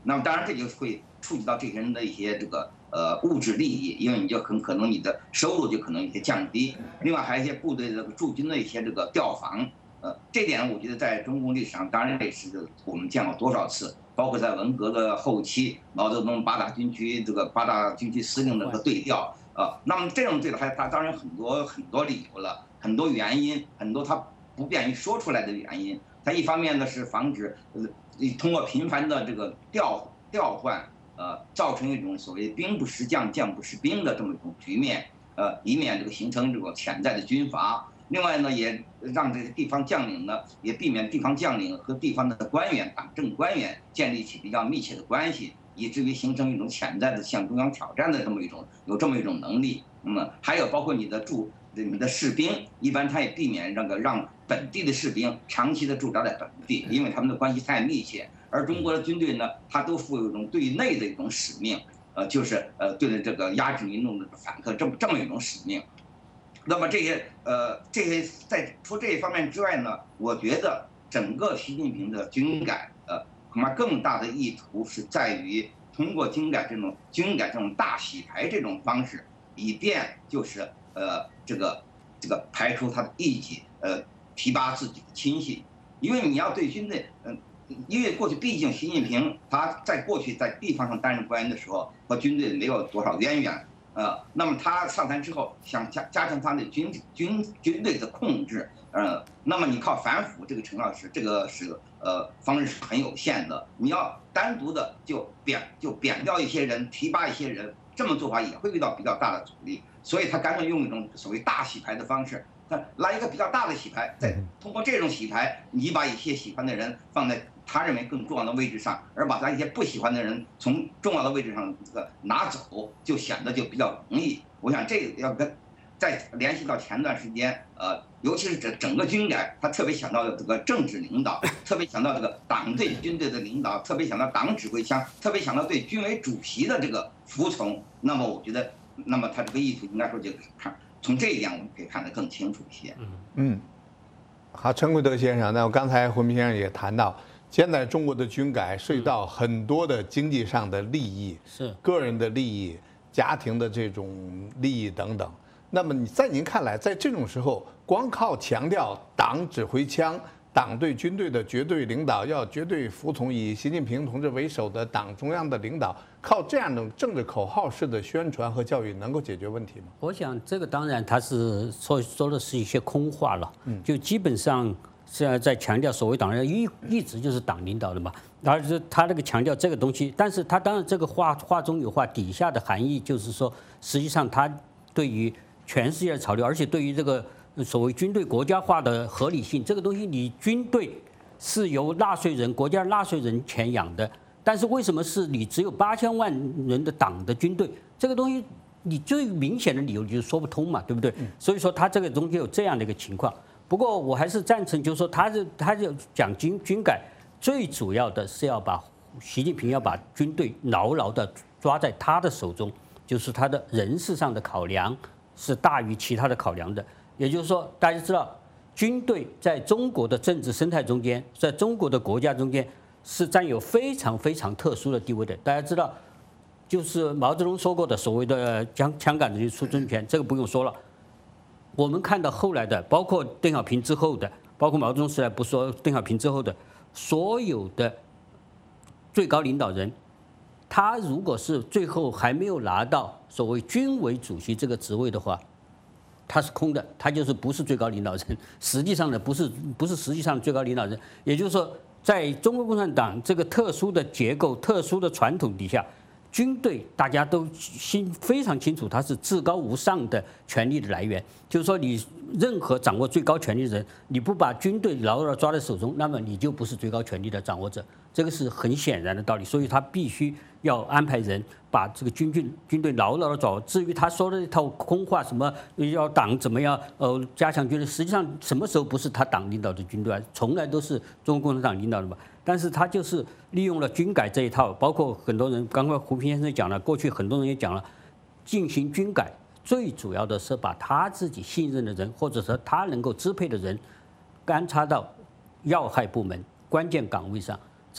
那么当然这就会触及到这些人的一些这个呃物质利益，因为你就很可能你的收入就可能有些降低。另外还有一些部队的驻军的一些这个调防，呃，这点我觉得在中共历史上当然也是我们见过多少次，包括在文革的后期，毛泽东八大军区这个八大军区司令的这个对调。呃，那么这种对的还它当然很多很多理由了，很多原因，很多它不便于说出来的原因。它一方面呢是防止呃通过频繁的这个调调换，呃，造成一种所谓兵不识将，将不识兵的这么一种局面，呃，以免这个形成这种潜在的军阀。另外呢，也让这个地方将领呢，也避免地方将领和地方的官员、党政官员建立起比较密切的关系。以至于形成一种潜在的向中央挑战的这么一种有这么一种能力。那么还有包括你的驻你的士兵，一般他也避免那个让本地的士兵长期的驻扎在本地，因为他们的关系太密切。而中国的军队呢，它都负有一种对内的一种使命，呃，就是呃对着这个压制民众的反抗这么这么一种使命。那么这些呃这些在除这一方面之外呢，我觉得整个习近平的军改呃。恐怕更大的意图是在于通过军改这种军改这种大洗牌这种方式，以便就是呃这个这个排除他的异己，呃提拔自己的亲信。因为你要对军队，嗯、呃，因为过去毕竟习近平他在过去在地方上担任官员的时候和军队没有多少渊源，呃，那么他上台之后想加加强他的军军军队的控制，呃，那么你靠反腐这个陈老师这个是。呃，方式是很有限的。你要单独的就贬就贬掉一些人，提拔一些人，这么做法也会遇到比较大的阻力。所以他干脆用一种所谓大洗牌的方式，他来一个比较大的洗牌，再通过这种洗牌，你把一些喜欢的人放在他认为更重要的位置上，而把他一些不喜欢的人从重要的位置上这个拿走，就显得就比较容易。我想这个要跟。再联系到前段时间，呃，尤其是整整个军改，他特别想到这个政治领导，特别想到这个党对军队的领导，特别想到党指挥枪，特别想到对军委主席的这个服从。那么我觉得，那么他这个意图应该说就看从这一点我们可以看得更清楚一些。 嗯，好，陈奎德先生，那我刚才胡明先生也谈到，现在中国的军改涉及到很多的经济上的利益， 是个人的利益、家庭的这种利益等等。那么你在您看来，在这种时候，光靠强调党指挥枪、党对军队的绝对领导，要绝对服从以习近平同志为首的党中央的领导，靠这样的政治口号式的宣传和教育，能够解决问题吗？ 我想这个当然他是说说的是一些空话了，嗯，就基本上现在在强调所谓党人一一直就是党领导的嘛，而是他这个强调这个东西，但是他当然这个话话中有话，底下的含义就是说，实际上他对于全世界的潮流，而且对于这个所谓军队国家化的合理性，这个东西，你军队是由纳税人、国家纳税人钱养的，但是为什么是你只有八千万人的党的军队？这个东西，你最明显的理由就是说不通嘛，对不对？所以说他这个中间有这样的一个情况。不过我还是赞成，就是说他是他就讲军军改，最主要的是要把习近平要把军队牢牢的抓在他的手中，就是他的人事上的考量。是大于其他的考量的，也就是说，大家知道，军队在中国的政治生态中间，在中国的国家中间是占有非常非常特殊的地位的。大家知道，就是毛泽东说过的所谓的枪枪杆子里出政权，这个不用说了。我们看到后来的，包括邓小平之后的，包括毛泽东时代不说邓小平之后的，所有的最高领导人。他如果是最后还没有拿到所谓军委主席这个职位的话，他是空的，他就是不是最高领导人。实际上呢，不是不是实际上的最高领导人。也就是说，在中国共产党这个特殊的结构、特殊的传统底下，军队大家都心非常清楚，它是至高无上的权力的来源。就是说，你任何掌握最高权力的人，你不把军队牢牢抓在手中，那么你就不是最高权力的掌握者。这个是很显然的道理，所以他必须要安排人把这个军军军队牢牢的抓。至于他说的一套空话，什么要党怎么样呃加强军队，实际上什么时候不是他党领导的军队啊？从来都是中国共产党领导的嘛。但是他就是利用了军改这一套，包括很多人，刚刚胡平先生讲了，过去很多人也讲了，进行军改最主要的是把他自己信任的人，或者说他能够支配的人，安插到要害部门、关键岗位上。这么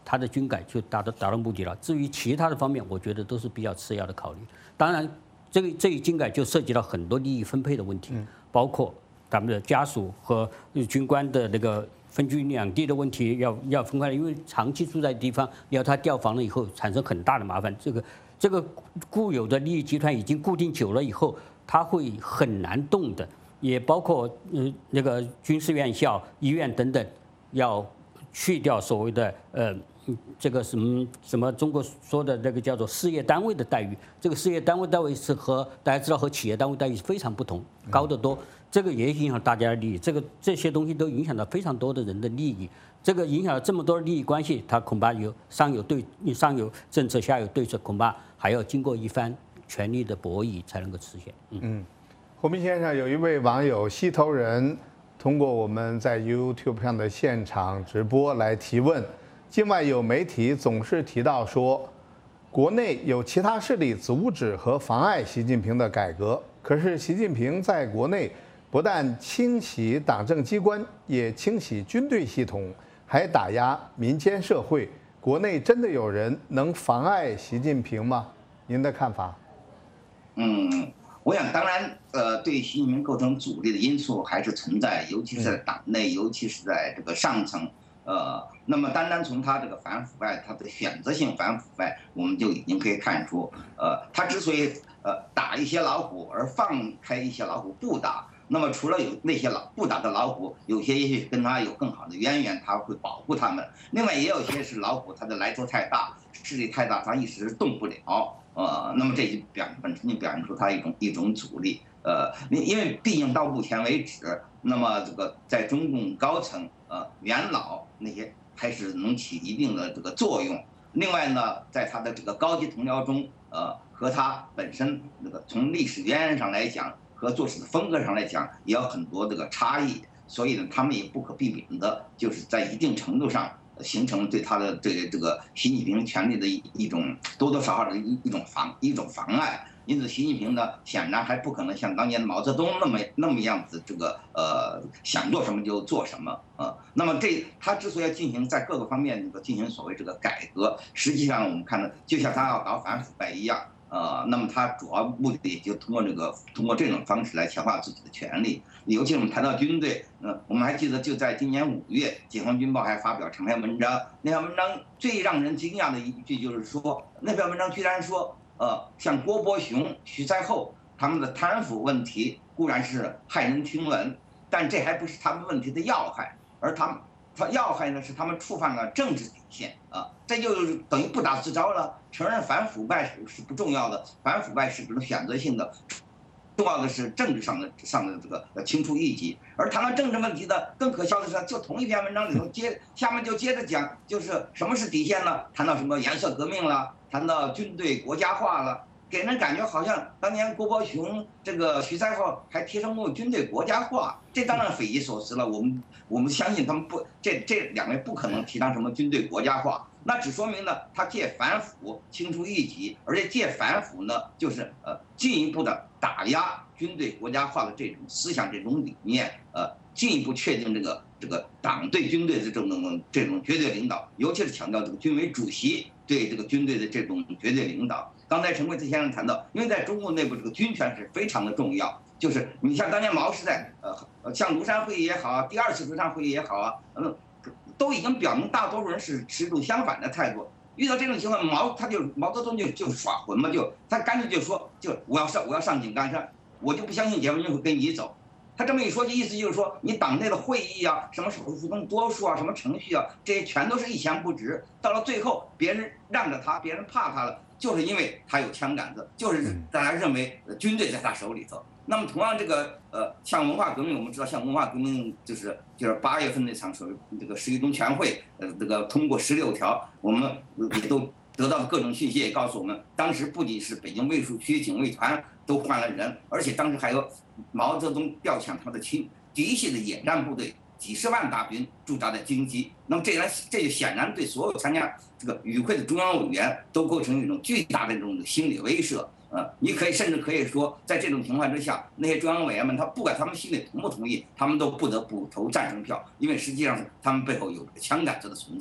他的军改就达到达到目的了。至于其他的方面，我觉得都是比较次要的考虑。当然，这个这一军改就涉及到很多利益分配的问题，包括他们的家属和军官的那个分居两地的问题要要分开，因为长期住在地方，要他调防了以后产生很大的麻烦。这个这个固有的利益集团已经固定久了以后，他会很难动的。也包括嗯、呃、那个军事院校、医院等等，要去掉所谓的呃这个什么什么中国说的那个叫做事业单位的待遇。这个事业单位单位是和大家知道和企业单位待遇是非常不同，高得多。这个也影响大家的利益，这个这些东西都影响到非常多的人的利益。这个影响了这么多利益关系，它恐怕有上有对上有政策，下有对策，恐怕还要经过一番权力的博弈才能够实现。嗯。嗯胡明先生，有一位网友西头人通过我们在 YouTube 上的现场直播来提问，境外有媒体总是提到说，国内有其他势力阻止和妨碍习近平的改革，可是习近平在国内不但清洗党政机关，也清洗军队系统，还打压民间社会，国内真的有人能妨碍习近平吗？您的看法？ 嗯。我想，当然，呃，对习近平构成阻力的因素还是存在，尤其是在党内，尤其是在这个上层，呃，那么单单从他这个反腐败，他的选择性反腐败，我们就已经可以看出，呃，他之所以呃打一些老虎而放开一些老虎不打，那么除了有那些老不打的老虎，有些也许跟他有更好的渊源，他会保护他们；另外也有些是老虎，他的来头太大，势力太大，他一时动不了。呃，那么这就表本身就表现出它一种一种阻力。呃，因为毕竟到目前为止，那么这个在中共高层呃元老那些还是能起一定的这个作用。另外呢，在他的这个高级同僚中，呃，和他本身那个从历史渊源上来讲，和做事的风格上来讲，也有很多这个差异。所以呢，他们也不可避免的，就是在一定程度上。形成对他的这个这个习近平权力的一一种多多少少的一一种妨一种妨碍，因此习近平呢显然还不可能像当年毛泽东那么那么样子这个呃想做什么就做什么啊、呃。那么这他之所以要进行在各个方面这个进行所谓这个改革，实际上我们看到就像他要搞反腐败一样。呃，那么他主要目的也就通过这个通过这种方式来强化自己的权利。尤其我们谈到军队，呃，我们还记得就在今年五月，《解放军报》还发表长篇文章。那篇文章最让人惊讶的一句就是说，那篇文章居然说，呃，像郭伯雄、徐才厚他们的贪腐问题固然是骇人听闻，但这还不是他们问题的要害，而他们他要害呢是他们触犯了政治底线啊，这就等于不打自招了。承认反腐败是是不重要的，反腐败是这种选择性的，重要的是政治上的上的这个清除异己。而谈到政治问题的，更可笑的是，就同一篇文章里头接下面就接着讲，就是什么是底线呢？谈到什么颜色革命了，谈到军队国家化了。给人感觉好像当年郭伯雄、这个徐才厚还提倡过军队国家化，这当然匪夷所思了。我们我们相信他们不，这这两位不可能提倡什么军队国家化，那只说明呢，他借反腐清除异己，而且借反腐呢，就是呃进一步的打压军队国家化的这种思想、这种理念，呃，进一步确定这个这个党对军队的这种这种绝对领导，尤其是强调这个军委主席对这个军队的这种绝对领导。刚才陈贵司先生谈到，因为在中共内部这个军权是非常的重要，就是你像当年毛时代，呃，像庐山会议也好，第二次庐山会议也好啊，嗯，都已经表明大多数人是持一种相反的态度。遇到这种情况，毛他就毛泽东就就耍混嘛，就他干脆就说，就我要上我要上井冈山，我就不相信解放军会跟你走。他这么一说，意思就是说，你党内的会议啊，什么手术中多数啊，什么程序啊，这些全都是一钱不值。到了最后，别人让着他，别人怕他了，就是因为他有枪杆子，就是大家认为军队在他手里头。那么同样这个呃，像文化革命，我们知道，像文化革命就是就是八月份那场所谓这个十一中全会，呃，这个通过十六条，我们也都得到各种信息，也告诉我们，当时不仅是北京卫戍区警卫团都换了人，而且当时还有毛泽东调遣他的亲嫡系的野战部队几十万大军驻扎在京畿。那么这然这就显然对所有参加这个与会的中央委员都构成一种巨大的这种心理威慑。呃，你可以甚至可以说，在这种情况之下，那些中央委员们，他不管他们心里同不同意，他们都不得不投赞成票，因为实际上他们背后有这个枪杆子的存在。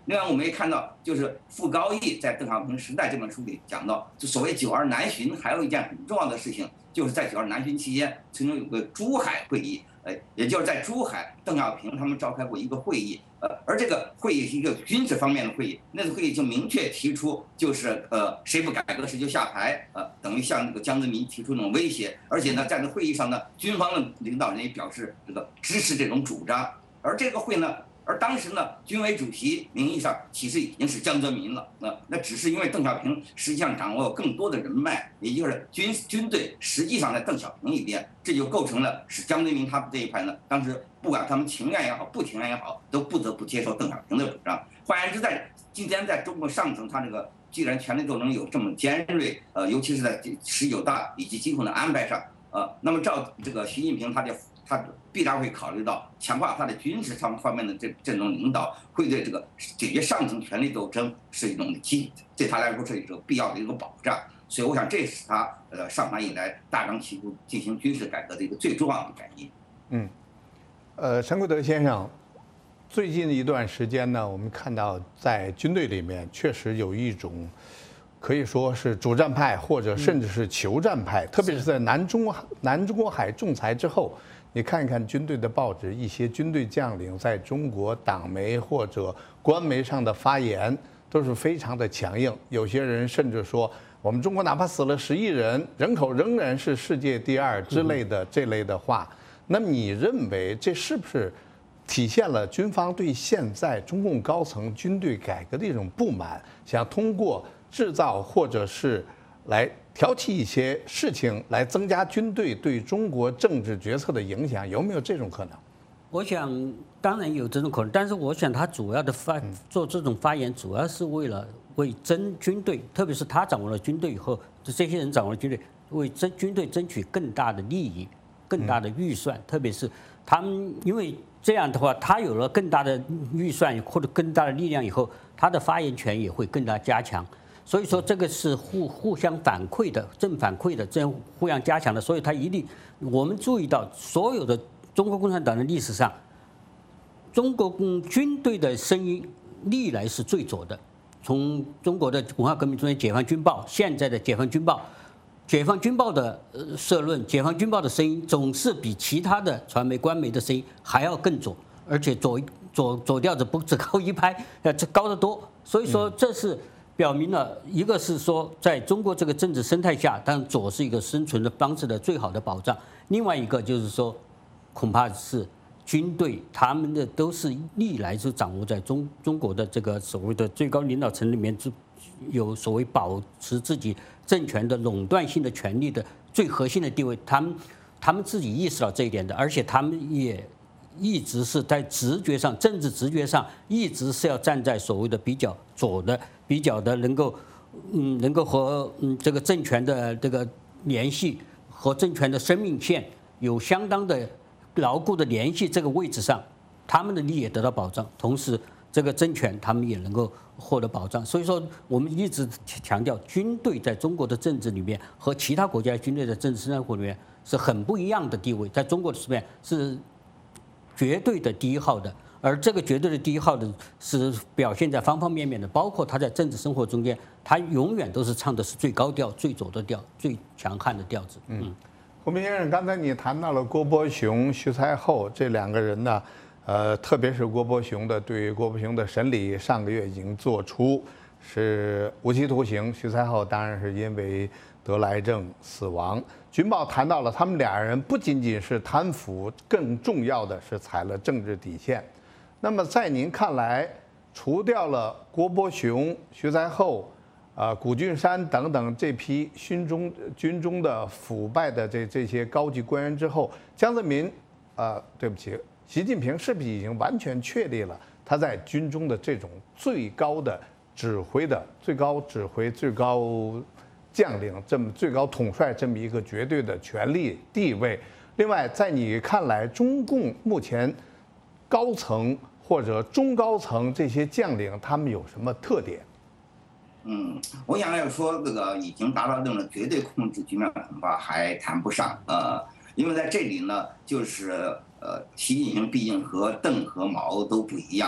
另外，我们也看到，就是傅高义在《邓小平时代》这本书里讲到，就所谓九二南巡，还有一件很重要的事情，就是在九二南巡期间，曾经有个珠海会议，呃，也就是在珠海，邓小平他们召开过一个会议，呃，而这个会议是一个军事方面的会议，那次会议就明确提出，就是呃，谁不改革谁就下台，呃，等于向这个江泽民提出那种威胁，而且呢，在这会议上呢，军方的领导人也表示这个支持这种主张，而这个会呢。而当时呢，军委主席名义上其实已经是江泽民了，那那只是因为邓小平实际上掌握更多的人脉，也就是军军队实际上在邓小平一边，这就构成了使江泽民他们这一派呢，当时不管他们情愿也好，不情愿也好，都不得不接受邓小平的主张。换言之，在今天在中国上层，他这个既然权力斗争有这么尖锐，呃，尤其是在十九大以及今后的安排上，呃，那么照这个习近平他就。他必然会考虑到强化他的军事上方面的这这种领导，会对这个解决上层权力斗争是一种基，对他来说是一个必要的一个保障。所以我想，这是他呃上台以来大张旗鼓进行军事改革的一个最重要的原因。 嗯，呃，陈贵德先生，最近一段时间呢，我们看到在军队里面确实有一种。可以说是主战派，或者甚至是求战派，特别是在南中南中国海仲裁之后，你看一看军队的报纸，一些军队将领在中国党媒或者官媒上的发言都是非常的强硬。有些人甚至说，我们中国哪怕死了十亿人，人口仍然是世界第二之类的这类的话。那么你认为这是不是体现了军方对现在中共高层军队改革的一种不满，想通过制造或者是来挑起一些事情，来增加军队对中国政治决策的影响，有没有这种可能？ 我想当然有这种可能，但是我想他主要的发做这种发言，主要是为了为争军队，特别是他掌握了军队以后，这些人掌握了军队，为争军队争取更大的利益、更大的预算，特别是他们因为这样的话，他有了更大的预算或者更大的力量以后，他的发言权也会更加加强。所以说这个是互互相反馈的，正反馈的，这样互相加强的。所以他一定，我们注意到所有的中国共产党的历史上，中国军队的声音历来是最左的。从中国的文化革命中间，解放军报，现在的解放军报，解放军报的社论，解放军报的声音总是比其他的传媒官媒的声音还要更左，而且左左左调子不只高一拍，呃，这高得多。所以说这是。表明了一个是说，在中国这个政治生态下，当然左是一个生存的方式的最好的保障。另外一个就是说，恐怕是军队他们的都是历来是掌握在中中国的这个所谓的最高领导层里面，有所谓保持自己政权的垄断性的权利的最核心的地位。他们他们自己意识到这一点的，而且他们也一直是在直觉上，政治直觉上一直是要站在所谓的比较左的。比较的能够，嗯，能够和嗯这个政权的这个联系和政权的生命线有相当的牢固的联系，这个位置上，他们的利益也得到保障，同时这个政权他们也能够获得保障。所以说，我们一直强调，军队在中国的政治里面和其他国家军队的政治生活里面是很不一样的地位，在中国的这边是绝对的第一号的。而这个绝对的第一号的是表现在方方面面的，包括他在政治生活中间，他永远都是唱的是最高调、最左的调、最强悍的调子。嗯， 胡明先生，刚才你谈到了郭伯雄、徐才厚这两个人呢，呃，特别是郭伯雄的，对于郭伯雄的审理，上个月已经做出是无期徒刑，徐才厚当然是因为得了癌症死亡。军报谈到了他们俩人不仅仅是贪腐，更重要的是踩了政治底线。那么在您看来，除掉了郭伯雄、徐才厚、啊谷俊山等等这批军中军中的腐败的这这些高级官员之后，江泽民，啊对不起，习近平是不是已经完全确立了他在军中的这种最高的指挥的最高指挥、最高将领这么最高统帅这么一个绝对的权力地位？另外，在你看来，中共目前高层或者中高层这些将领，他们有什么特点？ 嗯，我想要说这个已经达到这种绝对控制局面，恐怕还谈不上。呃，因为在这里呢，就是呃，习近平毕竟和邓和毛都不一样。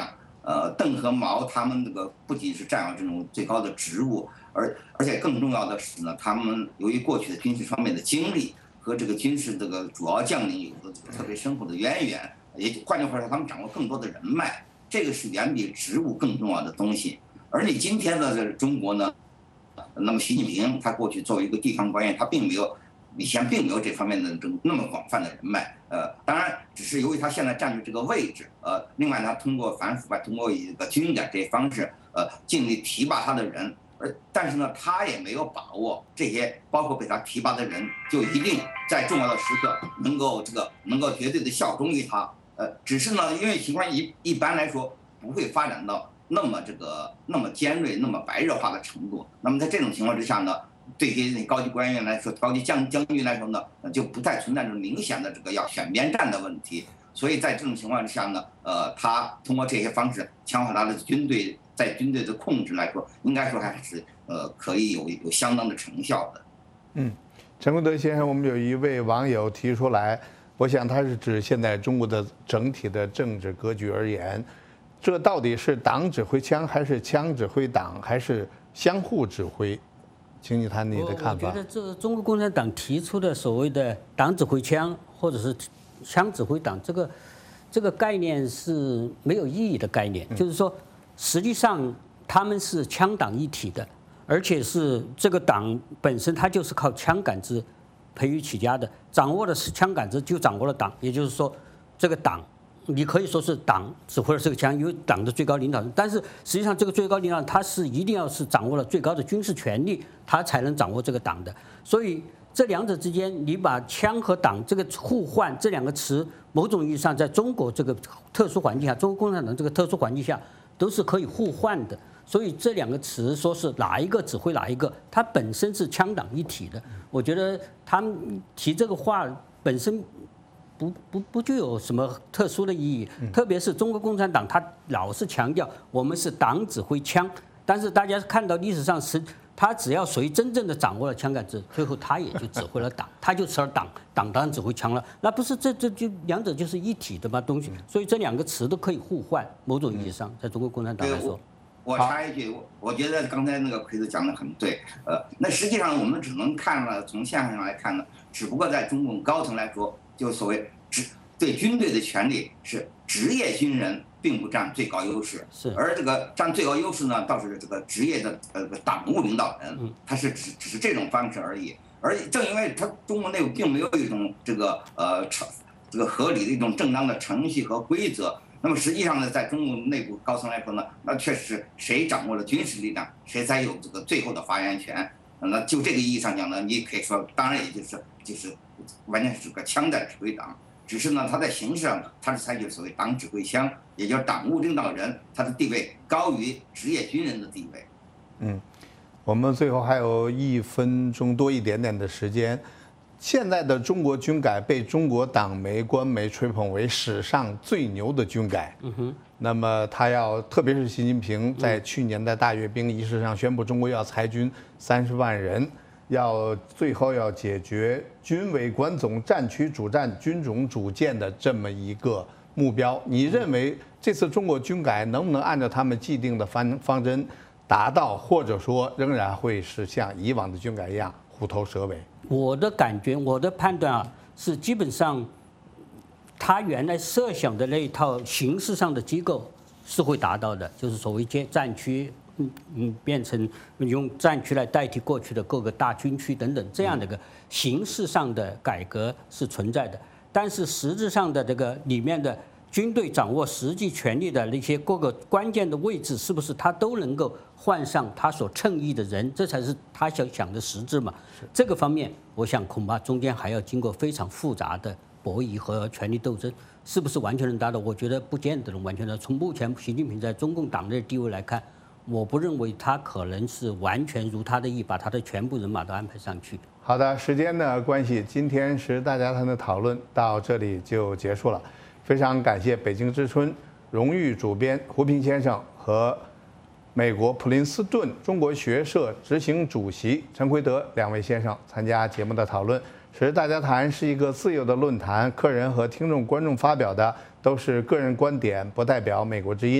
呃，邓和毛他们这个不仅是占有这种最高的职务，而而且更重要的是呢，他们由于过去的军事方面的经历和这个军事这个主要将领有着特别深厚的渊源，也换句话说，他们掌握更多的人脉，这个是远比职务更重要的东西。而你今天的这中国呢，那么习近平他过去作为一个地方官员，他并没有。以前并没有这方面的这那么广泛的人脉，呃，当然只是由于他现在占据这个位置，呃，另外他通过反腐败，通过一个军改这些方式，呃，尽力提拔他的人，而但是呢，他也没有把握这些包括被他提拔的人就一定在重要的时刻能够这个能够绝对的效忠于他，呃，只是呢，因为情况一一般来说不会发展到那么这个那么尖锐、那么白热化的程度，那么在这种情况之下呢。对于高级官员来说，高级将将军来说呢，就不再存在着明显的这个要选边站的问题。所以在这种情况之下呢，呃，他通过这些方式强化他的军队，在军队的控制来说，应该说还是呃可以有有相当的成效的。 嗯，陈功德先生，我们有一位网友提出来，我想他是指现在中国的整体的政治格局而言，这到底是党指挥枪，还是枪指挥党，还是相互指挥？请你谈你的看法。 我觉得这中国共产党提出的所谓的党指挥枪，或者是枪指挥党，这个这个概念是没有意义的概念。就是说，实际上他们是枪党一体的，而且是这个党本身它就是靠枪杆子培育起家的，掌握的是枪杆子就掌握了党。也就是说，这个党。你可以说是党指挥了这个枪，因为党的最高领导人，但是实际上这个最高领导人他是一定要是掌握了最高的军事权力，他才能掌握这个党的。所以这两者之间，你把枪和党这个互换这两个词，某种意义上在中国这个特殊环境下，中国共产党这个特殊环境下都是可以互换的。所以这两个词说是哪一个指挥哪一个，它本身是枪党一体的。我觉得他们提这个话本身。不不不具有什么特殊的意义，特别是中国共产党，他老是强调我们是党指挥枪，但是大家看到历史上是，他只要谁真正的掌握了枪杆子，最后他也就指挥了党，他就成了党，党当然指挥枪了，那不是这这就两者就是一体的吗？东西，所以这两个词都可以互换，某种意义上，在中国共产党来说。 我插一句，我我觉得刚才那个奎子讲的很对，呃，那实际上我们只能看了，从现象上来看呢，只不过在中共高层来说。就所谓职对军队的权利是职业军人并不占最高优势， 是而这个占最高优势呢，倒是这个职业的呃党务领导人，他是只只是这种方式而已。而正因为他中国内部并没有一种这个呃程这个合理的一种正当的程序和规则，那么实际上呢，在中共内部高层来说呢，那确实是谁掌握了军事力量，谁才有这个最后的发言权。那就这个意义上讲呢，你可以说，当然也就是就是完全是个枪在指挥党，只是呢，他在形式上他是采取所谓党指挥枪，也就是党务领导人，他的地位高于职业军人的地位。 嗯，我们最后还有一分钟多一点点的时间。现在的中国军改被中国党媒、官媒吹捧为史上最牛的军改。嗯哼。那么他要，特别是习近平在去年的大阅兵仪式上宣布，中国要裁军三十万人，要最后要解决军委管总、战区主战、军种主建的这么一个目标。你认为这次中国军改能不能按照他们既定的方方针达到，或者说仍然会是像以往的军改一样虎头蛇尾？ 我的感觉，我的判断啊，是基本上，他原来设想的那一套形式上的机构是会达到的，就是所谓建战区，嗯嗯，变成用战区来代替过去的各个大军区等等这样的一个形式上的改革是存在的，但是实质上的这个里面的军队掌握实际权力的那些各个关键的位置，是不是他都能够换上他所称意的人？这才是他想想的实质嘛。这个方面，我想恐怕中间还要经过非常复杂的博弈和权力斗争，是不是完全能达到？我觉得不见得能完全的。从目前习近平在中共党内的地位来看，我不认为他可能是完全如他的意，把他的全部人马都安排上去。 好的，时间的关系，今天时大家谈的讨论到这里就结束了。非常感谢北京之春荣誉主编胡平先生和美国普林斯顿中国学社执行主席陈奎德两位先生参加节目的讨论。时大家谈是一个自由的论坛，客人和听众观众发表的都是个人观点，不代表美国之音。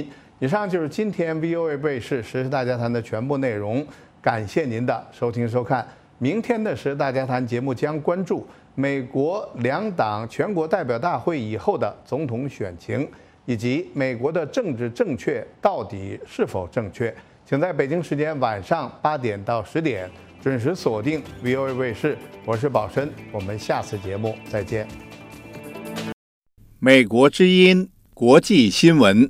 以上就是今天 V O A 卫视时事大家谈的全部内容，感谢您的收听收看。明天的时事大家谈节目将关注美国两党全国代表大会以后的总统选情，以及美国的政治正确到底是否正确。请在北京时间晚上八点到十点准时锁定 V O A 卫视，我是宝生，我们下次节目再见。美国之音国际新闻。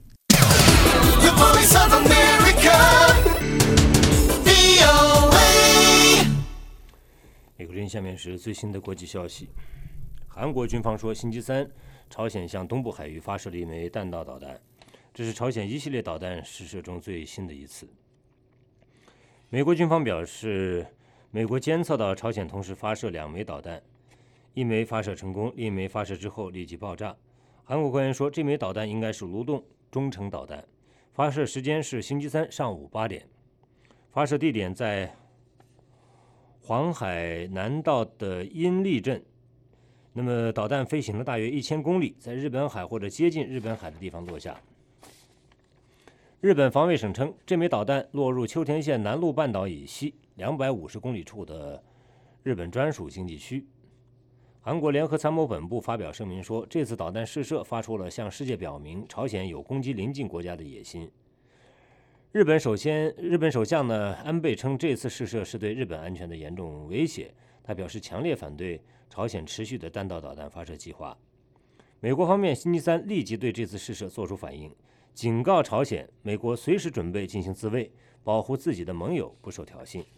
美国之音下面是最新的国际消息。韩国军方说，星期三，朝鲜向东部海域发射了一枚弹道导弹，这是朝鲜一系列导弹试射中最新的一次。美国军方表示，美国监测到朝鲜同时发射两枚导弹，一枚发射成功，另一枚发射之后立即爆炸。韩国官员说，这枚导弹应该是蠕动中程导弹，发射时间是星期三上午八点，发射地点在黄海南道的阴利镇。那么导弹飞行了大约一千公里，在日本海或者接近日本海的地方落下。日本防卫省称，这枚导弹落入秋田县南陆半岛以西两百五十公里处的日本专属经济区。韩国联合参谋本部发表声明说，这次导弹试射发出了向世界表明朝鲜有攻击邻近国家的野心。日本首先，日本首相呢安倍称，这次试射是对日本安全的严重威胁，他表示强烈反对朝鲜持续的弹道导弹发射计划。美国方面星期三立即对这次试射作出反应，警告朝鲜，美国随时准备进行自卫，保护自己的盟友不受挑衅。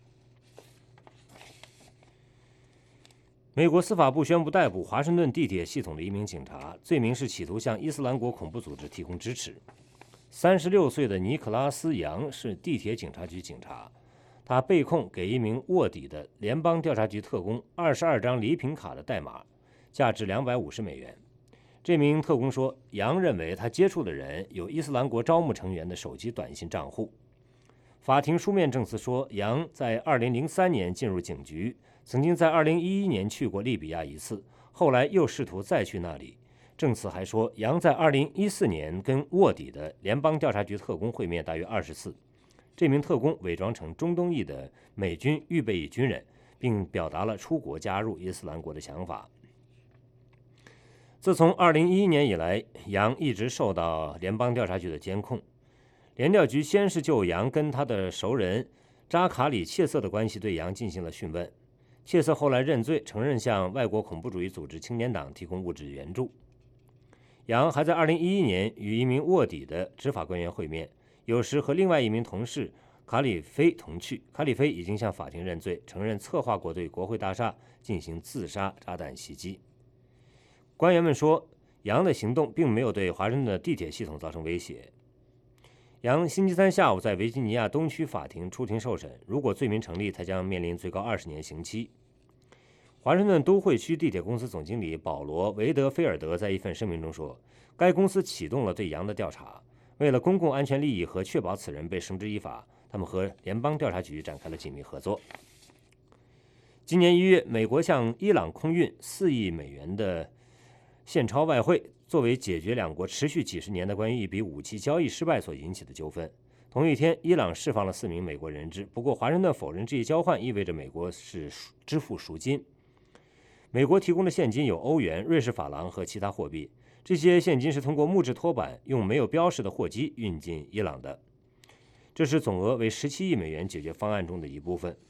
美国司法部宣布逮捕华盛顿地铁系统的一名警察，罪名是企图向伊斯兰国恐怖组织提供支持。三十六岁的尼克拉斯·杨是地铁警察局警察，他被控给一名卧底的联邦调查局特工二十二张礼品卡的代码，价值两百五十美元。这名特工说，杨认为他接触的人有伊斯兰国招募成员的手机短信账户。法庭书面证词说，杨在二零零三年进入警局，曾经在二零一一年去过利比亚一次，后来又试图再去那里。证词还说，杨在二零一四年跟卧底的联邦调查局特工会面大约二十次。这名特工伪装成中东裔的美军预备役军人，并表达了出国加入伊斯兰国的想法。自从二零一一年以来，杨一直受到联邦调查局的监控。联调局先是就杨跟他的熟人扎卡里·切瑟的关系对杨进行了讯问。切瑟后来认罪，承认向外国恐怖主义组织青年党提供物质援助。杨还在二零一一年与一名卧底的执法官员会面，有时和另外一名同事卡里菲同去。卡里菲已经向法庭认罪，承认策划过对国会大厦进行自杀炸弹袭击。官员们说，杨的行动并没有对华盛顿的地铁系统造成威胁。杨星期三下午在维吉尼亚东区法庭出庭受审，如果罪名成立，他将面临最高二十年刑期。华盛顿都会区地铁公司总经理保罗·维德菲尔德在一份声明中说，该公司启动了对杨的调查，为了公共安全利益和确保此人被绳之以法，他们和联邦调查局展开了紧密合作。今年一月，美国向伊朗空运四亿美元的现钞外汇，作为解决两国持续几十年的关于一笔武器交易失败所引起的纠纷。同一天，伊朗释放了四名美国人质，不过华盛顿否认这一交换意味着美国是支付赎金。美国提供的现金有欧元、瑞士法郎和其他货币，这些现金是通过木质拖板用没有标识的货机运进伊朗的。这是总额为十七亿美元解决方案中的一部分。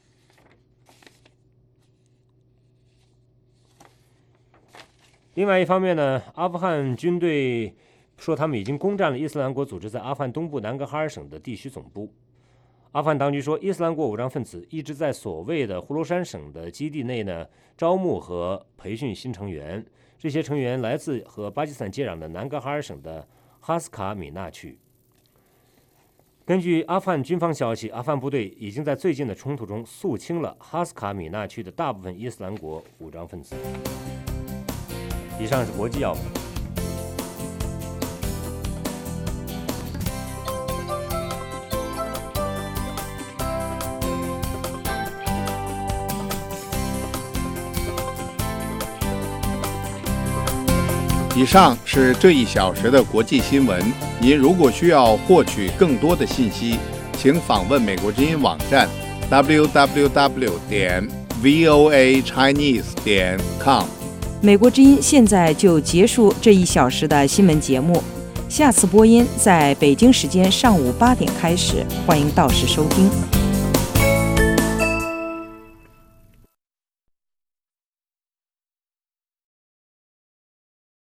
另外一方面呢，阿富汗军队说他们已经攻占了伊斯兰国组织在阿富汗东部南格哈尔省的地区总部。阿富汗当局说，伊斯兰国武装分子一直在所谓的呼罗珊省的基地内呢招募和培训新成员，这些成员来自和巴基斯坦接壤的南格哈尔省的哈斯卡米纳区。根据阿富汗军方消息，阿富汗部队已经在最近的冲突中肃清了哈斯卡米纳区的大部分伊斯兰国武装分子。以上是国际要闻。 以上是这一小时的国际新闻。您如果需要获取更多的信息，请访问美国之音网站 double-u double-u double-u 点 v o a chinese 点 com。 美国之音现在就结束这一小时的新闻节目，下次播音在北京时间上午八点开始，欢迎到时收听。